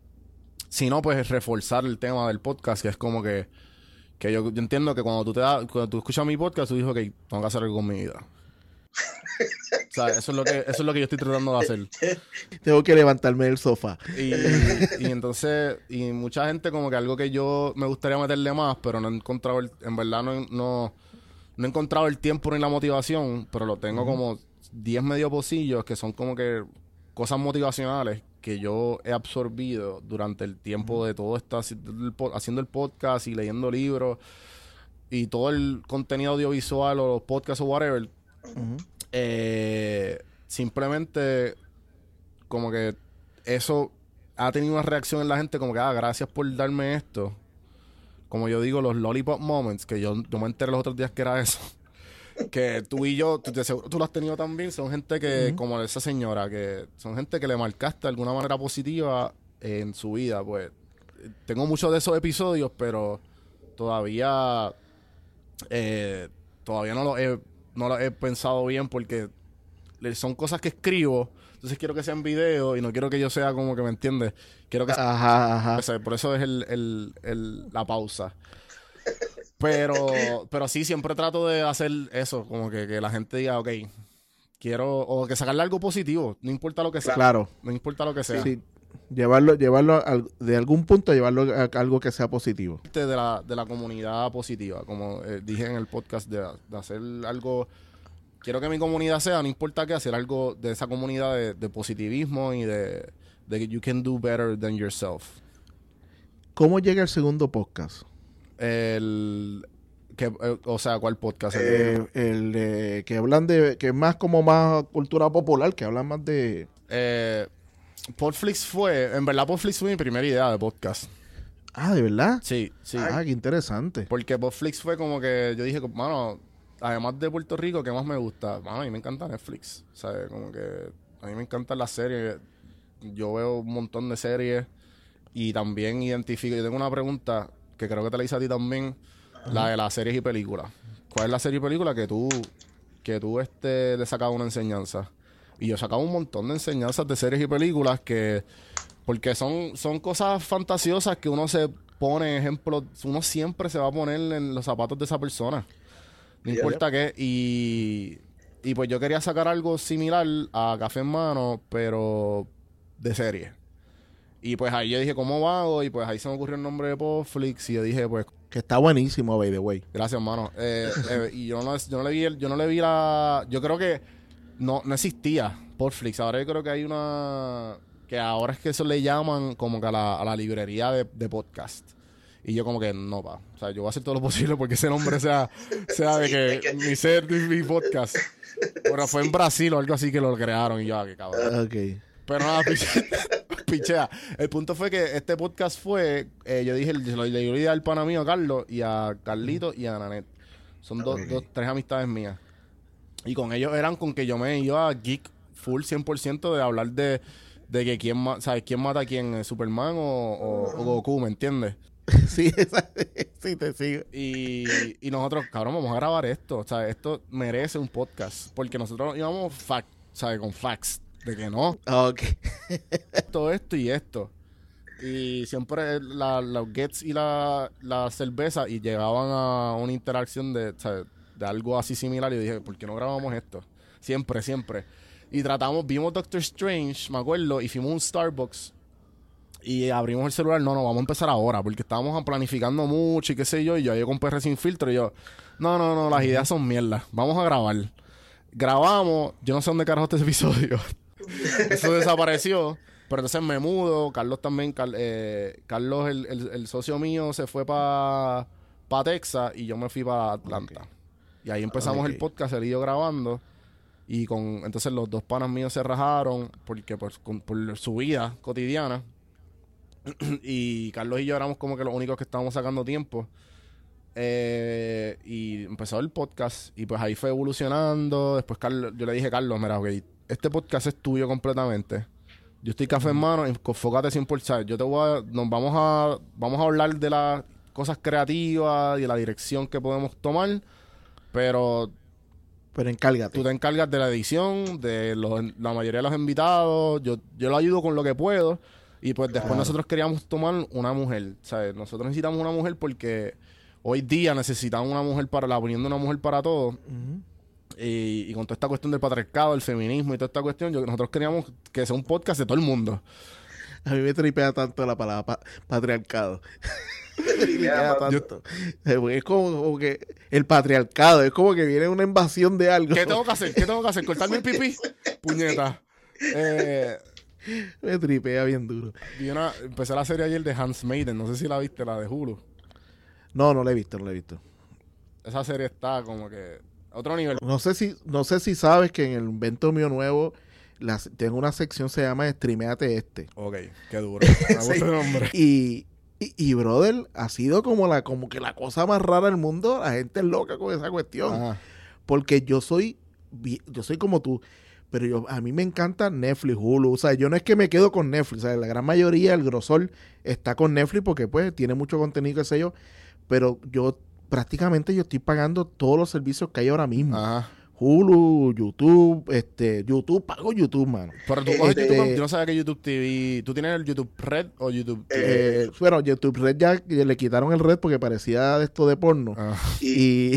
Si no, pues reforzar el tema del podcast, que es como que, que yo, yo entiendo que cuando tú te da, cuando tú escuchas mi podcast, tú dices, ok, tengo que hacer algo con mi vida. sea, eso es lo que, eso es lo que yo estoy tratando de hacer. Tengo que levantarme del sofá. Y, y entonces, y mucha gente como que algo que yo me gustaría meterle más, pero no he encontrado, el, en verdad no, no, no he encontrado el tiempo ni la motivación, pero lo tengo uh-huh. como diez medio pocillos que son como que cosas motivacionales que yo he absorbido durante el tiempo uh-huh. de todo esto, haciendo el podcast y leyendo libros y todo el contenido audiovisual o los podcasts o whatever. Uh-huh. Eh, simplemente como que eso ha tenido una reacción en la gente como que, ah, gracias por darme esto. Como yo digo, los lollipop moments, que yo, yo me enteré los otros días que era eso. Que tú y yo, tú, de seguro tú lo has tenido también, son gente que, uh-huh. como esa señora, que son gente que le marcaste de alguna manera positiva en su vida. Pues tengo muchos de esos episodios, pero todavía eh, todavía no lo he, no lo he pensado bien porque son cosas que escribo. Entonces quiero que sean videos y no quiero que yo sea como que, ¿me entiendes? Quiero que ajá, ajá. sea, por eso es el, el, el, la pausa. Pero, pero sí, siempre trato de hacer eso, como que, que la gente diga, ok, quiero, o que sacarle algo positivo, no importa lo que sea. Claro. No importa lo que sea. Sí, llevarlo, llevarlo al, de algún punto, llevarlo a, a algo que sea positivo. De la, de la comunidad positiva, como eh, dije en el podcast, de, de hacer algo. Quiero que mi comunidad sea, no importa qué, hacer algo de esa comunidad de, de positivismo y de, de que you can do better than yourself. ¿Cómo llega el segundo podcast? El que, eh, o sea, ¿cuál podcast? Eh, el de que hablan de, que es más como más cultura popular, que hablan más de... Eh, Podflix fue, en verdad Podflix fue mi primera idea de podcast. Ah, ¿de verdad? Sí, sí. Ah, qué interesante. Porque Podflix fue como que yo dije, mano, además de Puerto Rico, ¿qué más me gusta? Mano, a mí me encanta Netflix, ¿sabes? Como que a mí me encantan las series. Yo veo un montón de series y también identifico, yo tengo una pregunta que creo que te la hice a ti también, uh-huh. la de las series y películas. ¿Cuál es la serie y película que tú que tú este, le sacabas una enseñanza? Y yo sacaba un montón de enseñanzas de series y películas que, porque son, son cosas fantasiosas que uno se pone, ejemplo, uno siempre se va a poner en los zapatos de esa persona. No yeah, importa yeah. qué. Y, y pues yo quería sacar algo similar a Café en Mano, pero de serie. Y pues ahí yo dije, ¿cómo hago? Y pues ahí se me ocurrió el nombre de Podflix. Y yo dije, pues... Que está buenísimo, by the way. Gracias, hermano. Eh, eh, y yo no, yo no le vi el, yo no le vi la... Yo creo que no, no existía Podflix. Ahora yo creo que hay una... Que ahora es que eso le llaman como que a la, a la librería de, de podcast. Y yo como que, no, pa. O sea, yo voy a hacer todo lo posible porque ese nombre sea, sea de que mi ser, mi, mi podcast. Pero fue en Brasil o algo así que lo crearon. Y yo, ah, qué cabrón. Ok. Pero nada, pichea. El punto fue que este podcast fue, eh, yo dije, le le dio la idea al pana mío, a Carlos, y a Carlito y a Nanet. Son dos, okay. dos, tres amistades mías. Y con ellos eran con que yo me iba a geek full cien por ciento de hablar de, de que quién, ma- ¿sabes? quién mata a quién, Superman o, o, o Goku, ¿me entiendes? Sí, esa, sí, te sigo. Y, y nosotros, cabrón, vamos a grabar esto. O sea, esto merece un podcast. Porque nosotros íbamos fact, ¿sabes? Con facts. De que no. Ok. Todo esto y esto. Y siempre la, los gets y la, la cerveza y llegaban a una interacción de, ¿sabes? De algo así similar. Y dije, ¿por qué no grabamos esto? Siempre, siempre. Y tratamos, vimos Doctor Strange, me acuerdo, y fuimos a un Starbucks. Y abrimos el celular, no, no, vamos a empezar ahora, porque estábamos planificando mucho y qué sé yo, y yo llego con P R sin filtro y yo, no, no, no, las ideas son mierda, vamos a grabar. Grabamos, yo no sé dónde carajo este episodio. Eso desapareció, pero entonces me mudo, Carlos también, Car- eh, Carlos, el, el, el socio mío, se fue para pa Texas y yo me fui para Atlanta. Okay. Y ahí empezamos okay. el podcast, él y yo grabando. Y con entonces los dos panas míos se rajaron porque por, con, por su vida cotidiana. Y Carlos y yo éramos como que los únicos que estábamos sacando tiempo. Eh, y empezó el podcast. Y pues ahí fue evolucionando. Después Carlos, yo le dije a Carlos, mira, ok, este podcast es tuyo completamente. Yo estoy café en mano, enfócate cien por ciento. Yo te voy a, nos vamos a, vamos a hablar de las cosas creativas y de la dirección que podemos tomar. Pero Pero encárgate. Tú te encargas de la edición, de los, la mayoría de los invitados. Yo, yo lo ayudo con lo que puedo. Y pues después claro. nosotros queríamos tomar una mujer, ¿sabes? Nosotros necesitamos una mujer porque hoy día necesitamos una mujer para la opinión de una mujer para todo. Uh-huh. Y, y con toda esta cuestión del patriarcado, el feminismo y toda esta cuestión, yo, nosotros queríamos que sea un podcast de todo el mundo. A mí me tripea tanto la palabra pa patriarcado. me tripea tanto. Yo... Es como, como que el patriarcado, es como que viene una invasión de algo. ¿Qué tengo que hacer? ¿Qué tengo que hacer? ¿Cortarme el pipí? Puñeta. Eh, me tripea bien duro. Vi una, empecé la serie ayer de Handmaiden, no sé si la viste, la de Hulu. No, no la he visto, no la he visto. Esa serie está como que a otro nivel. No sé si, no sé si sabes que en el invento mío nuevo la, tengo una sección se llama Streameate Este. Ok, qué duro. Me gusta el nombre. Y, y, y, brother, ha sido como la como que la cosa más rara del mundo. La gente es loca con esa cuestión. Ajá. Porque yo soy, yo soy como tú. Pero yo, a mí me encanta Netflix, Hulu. O sea, yo no es que me quedo con Netflix. O sea, la gran mayoría, el grosor, está con Netflix porque, pues, tiene mucho contenido, qué sé yo. Pero yo, prácticamente, yo estoy pagando todos los servicios que hay ahora mismo. Ajá. Hulu, YouTube, este, YouTube, pago YouTube, mano. Pero tú coges este, YouTube, yo no sabía que YouTube T V, ¿tú tienes el YouTube Red o YouTube T V? Eh, bueno, YouTube Red ya le quitaron el Red porque parecía de esto de porno. Ah. Y,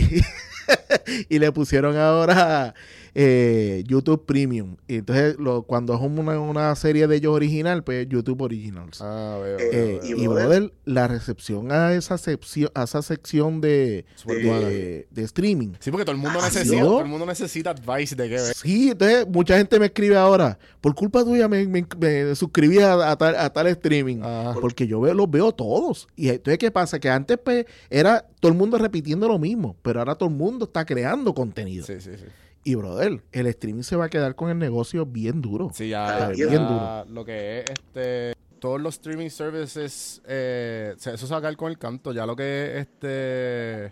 y le pusieron ahora eh, YouTube Premium. Y entonces, lo, cuando es una, una serie de ellos original, pues YouTube Originals. Ah, veo, eh, veo, veo. Y, brother, la recepción a esa sección, a esa sección de, de, de streaming. Sí, porque todo el mundo necesita, todo el mundo necesita advice de qué ver. Sí, entonces mucha gente me escribe ahora, por culpa tuya me, me, me suscribí a, a, tal, a tal streaming. Ah. Porque yo veo, los veo todos. Y entonces, ¿qué pasa? Que antes pues, era todo el mundo repitiendo lo mismo, pero ahora todo el mundo está creando contenido. Sí, sí, sí. Y, brother, el streaming se va a quedar con el negocio bien duro. Sí, ya, bien ya duro. Lo que es este... Todos los streaming services, eh, eso se va a caer con el canto. Ya lo que es este...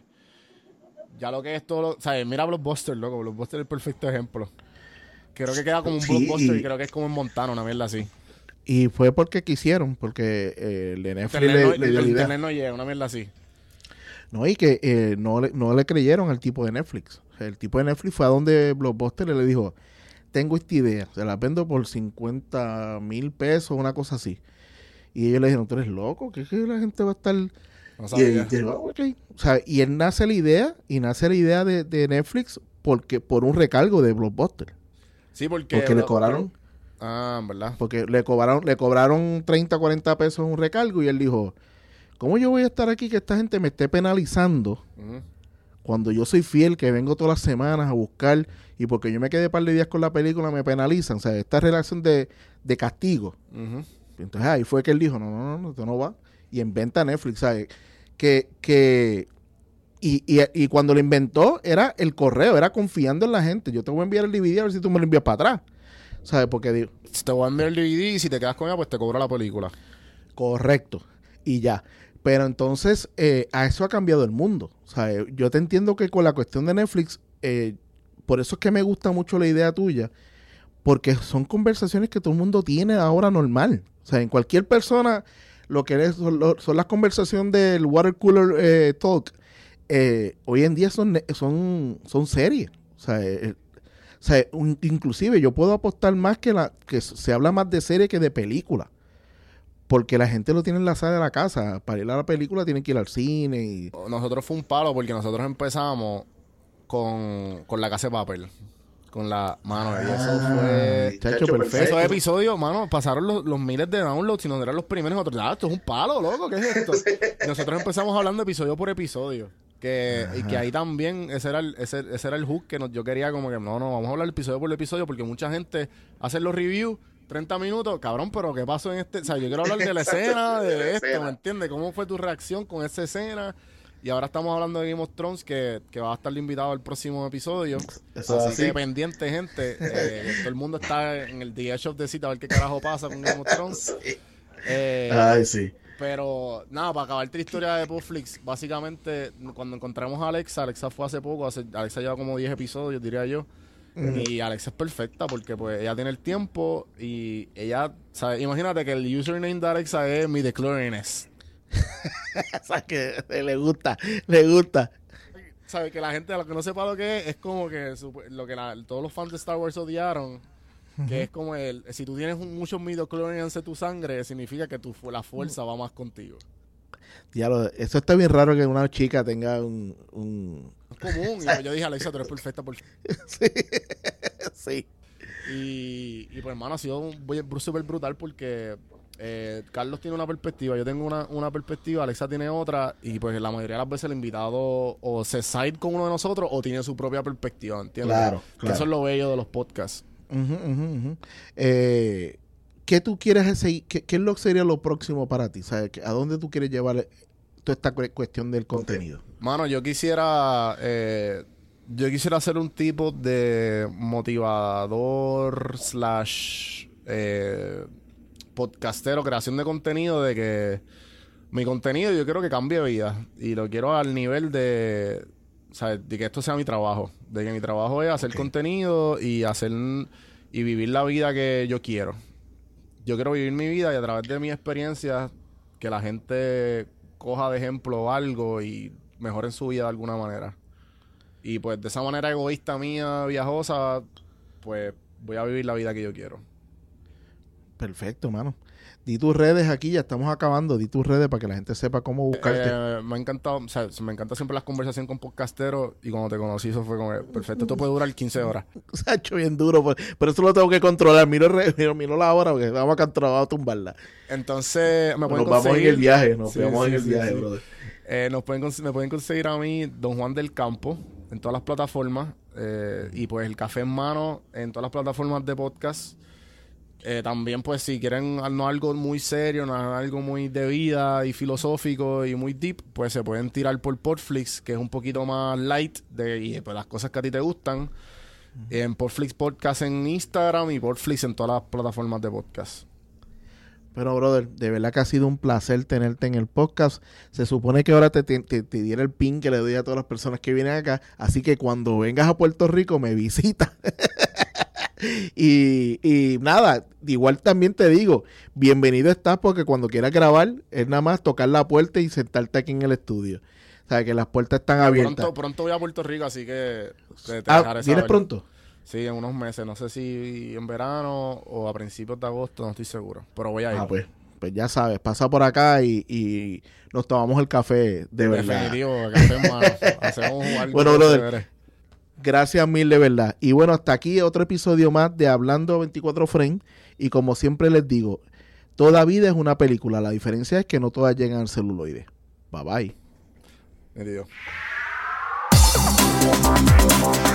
Ya lo que es todo... Lo, o sea, mira Blockbuster, loco. Blockbuster es el perfecto ejemplo. Creo que queda como un sí, Blockbuster y, y creo que es como en Montana, una mierda así. Y fue porque quisieron, porque eh, el de Netflix le, no, le dio el internet no llega, una mierda así. No, y que eh, no, le, no le creyeron al tipo de Netflix. El tipo de Netflix fue a donde Blockbuster le dijo, tengo esta idea, se la vendo por cincuenta mil pesos, una cosa así. Y ellos le dijeron, tú eres loco, ¿qué es que la gente va a estar...? No sabía. Y, y, oh, okay. O sea, y él nace la idea, y nace la idea de, de Netflix porque por un recargo de Blockbuster. Sí, porque... Porque lo, le cobraron... Ah, ¿verdad? Porque le cobraron, le cobraron treinta, cuarenta pesos un recargo y él dijo, ¿cómo yo voy a estar aquí que esta gente me esté penalizando? Uh-huh. Cuando yo soy fiel, que vengo todas las semanas a buscar, y porque yo me quedé un par de días con la película, me penalizan. O sea, esta relación de, de castigo. Uh-huh. Entonces ahí fue que él dijo, no, no, no, esto no va. Y inventa Netflix, ¿sabes? Que, que, y, y, y cuando lo inventó, era el correo, era confiando en la gente. Yo te voy a enviar el D V D a ver si tú me lo envías para atrás. ¿Sabes? Porque digo... Te voy a enviar el D V D y si te quedas con ella, pues te cobro la película. Correcto. Y ya. Pero entonces, eh, a eso ha cambiado el mundo. O sea, eh, yo te entiendo que con la cuestión de Netflix, eh, por eso es que me gusta mucho la idea tuya, porque son conversaciones que todo el mundo tiene ahora normal. O sea, en cualquier persona, lo que es, son, lo, son las conversaciones del water cooler eh, talk, eh, hoy en día son, son, son serias. O sea, eh, o sea un, inclusive yo puedo apostar más que, la, que se habla más de serie que de película. Porque la gente lo tiene en la sala de la casa. Para ir a la película tienen que ir al cine. Y... Nosotros fue un palo porque nosotros empezamos con, con La Casa de Papel. Con la mano. Ah, y eso fue... Chacho, perfecto. Esos episodios, mano, pasaron los, los miles de downloads y no eran los primeros. Nosotros, ah, esto es un palo, loco. ¿Qué es esto? Y nosotros empezamos hablando episodio por episodio. Que, y que ahí también ese era el, ese, ese era el hook que nos, yo quería como que no, no, vamos a hablar episodio por episodio porque mucha gente hace los reviews treinta minutos, cabrón, pero ¿qué pasó en este? O sea, yo quiero hablar de la escena, de esto, ¿me entiendes? ¿Cómo fue tu reacción con esa escena? Y ahora estamos hablando de Game of Thrones, que, que va a estar invitado al próximo episodio. Eso así, así que pendiente, gente. Eh, todo el mundo está en el The Edge of the Seat a ver qué carajo pasa con Game of Thrones. Sí. Eh, Ay, sí. Pero, nada, para acabar la historia de Netflix, básicamente, cuando encontramos a Alexa, Alexa fue hace poco, hace, Alexa lleva como diez episodios, diría yo. Uh-huh. Y Alexa es perfecta porque pues ella tiene el tiempo y ella, ¿sabes? Imagínate que el username de Alexa es mi DeCloreanes. O sea, que le gusta, le gusta. ¿Sabes? Que la gente, a lo que no sepa lo que es, es como que lo que la, todos los fans de Star Wars odiaron. Uh-huh. Que es como el, si tú tienes un, muchos midichlorians en tu sangre, significa que tu, la fuerza uh-huh. va más contigo. Diablo, eso está bien raro que una chica tenga un, un común. Y yo dije, Alexa, tú eres perfecta por... Sí. Sí. Y, y pues, hermano, ha sido un súper brutal porque eh, Carlos tiene una perspectiva, yo tengo una, una perspectiva, Alexa tiene otra, y pues la mayoría de las veces el invitado o se side con uno de nosotros o tiene su propia perspectiva, ¿entiendes? Claro, que claro. Eso es lo bello de los podcasts. Uh-huh, uh-huh, uh-huh. Eh, ¿Qué tú quieres seguir? ¿Qué, ¿Qué es lo que sería lo próximo para ti? ¿Sabes? ¿A dónde tú quieres llevar toda esta cuestión del contenido? Mano, yo quisiera... Eh, Yo quisiera ser un tipo de motivador slash eh, podcastero, creación de contenido, de que mi contenido yo quiero que cambie vida y lo quiero al nivel de, ¿sabes? De que esto sea mi trabajo, de que mi trabajo es hacer okay. contenido y hacer y vivir la vida que yo quiero. Yo quiero vivir mi vida y a través de mi experiencia que la gente coja de ejemplo algo y mejore su vida de alguna manera. Y pues de esa manera egoísta mía, viajosa, pues voy a vivir la vida que yo quiero. Perfecto, mano. Di tus redes aquí, ya estamos acabando. Di tus redes para que la gente sepa cómo buscarte. Eh, me ha encantado, o sea, me encanta siempre las conversaciones con podcasteros y cuando te conocí eso fue como, perfecto, esto puede durar quince horas. Se ha hecho bien duro, pues, pero eso lo tengo que controlar. Miro, miro, miro la hora porque vamos a, vamos a tumbarla. Entonces, me pueden nos conseguir... vamos en el viaje, nos sí, vamos sí, en el sí, viaje, sí. brother. Eh, nos pueden, me pueden conseguir a mí, Don Juan del Campo, en todas las plataformas. Eh, y pues el Café en Mano en todas las plataformas de podcast. Eh, también, pues, si quieren no algo muy serio, no algo muy de vida y filosófico y muy deep, pues se pueden tirar por Podflix, que es un poquito más light de y, pues, las cosas que a ti te gustan. Uh-huh. En Podflix Podcast en Instagram y Podflix en todas las plataformas de podcast. Pero, brother, de verdad que ha sido un placer tenerte en el podcast. Se supone que ahora te, te, te, te diera el pin que le doy a todas las personas que vienen acá. Así que cuando vengas a Puerto Rico me visitas. y, y nada, igual también te digo, bienvenido estás porque cuando quieras grabar es nada más tocar la puerta y sentarte aquí en el estudio. O sea, que las puertas están abiertas. Pronto, pronto voy a Puerto Rico, así que te, te ah, dejaré ¿vienes saber. pronto? Sí, en unos meses. No sé si en verano o a principios de agosto, no estoy seguro. Pero voy a ir. Ah, pues, pues ya sabes, pasa por acá y, y nos tomamos el café de verdad. Definitivo, café en mano. Hacemos algo. Bueno, brother, gracias mil de verdad. Y bueno, hasta aquí otro episodio más de Hablando veinticuatro Frames. Y como siempre les digo, toda vida es una película. La diferencia es que no todas llegan al celuloide. Bye bye. Me digo.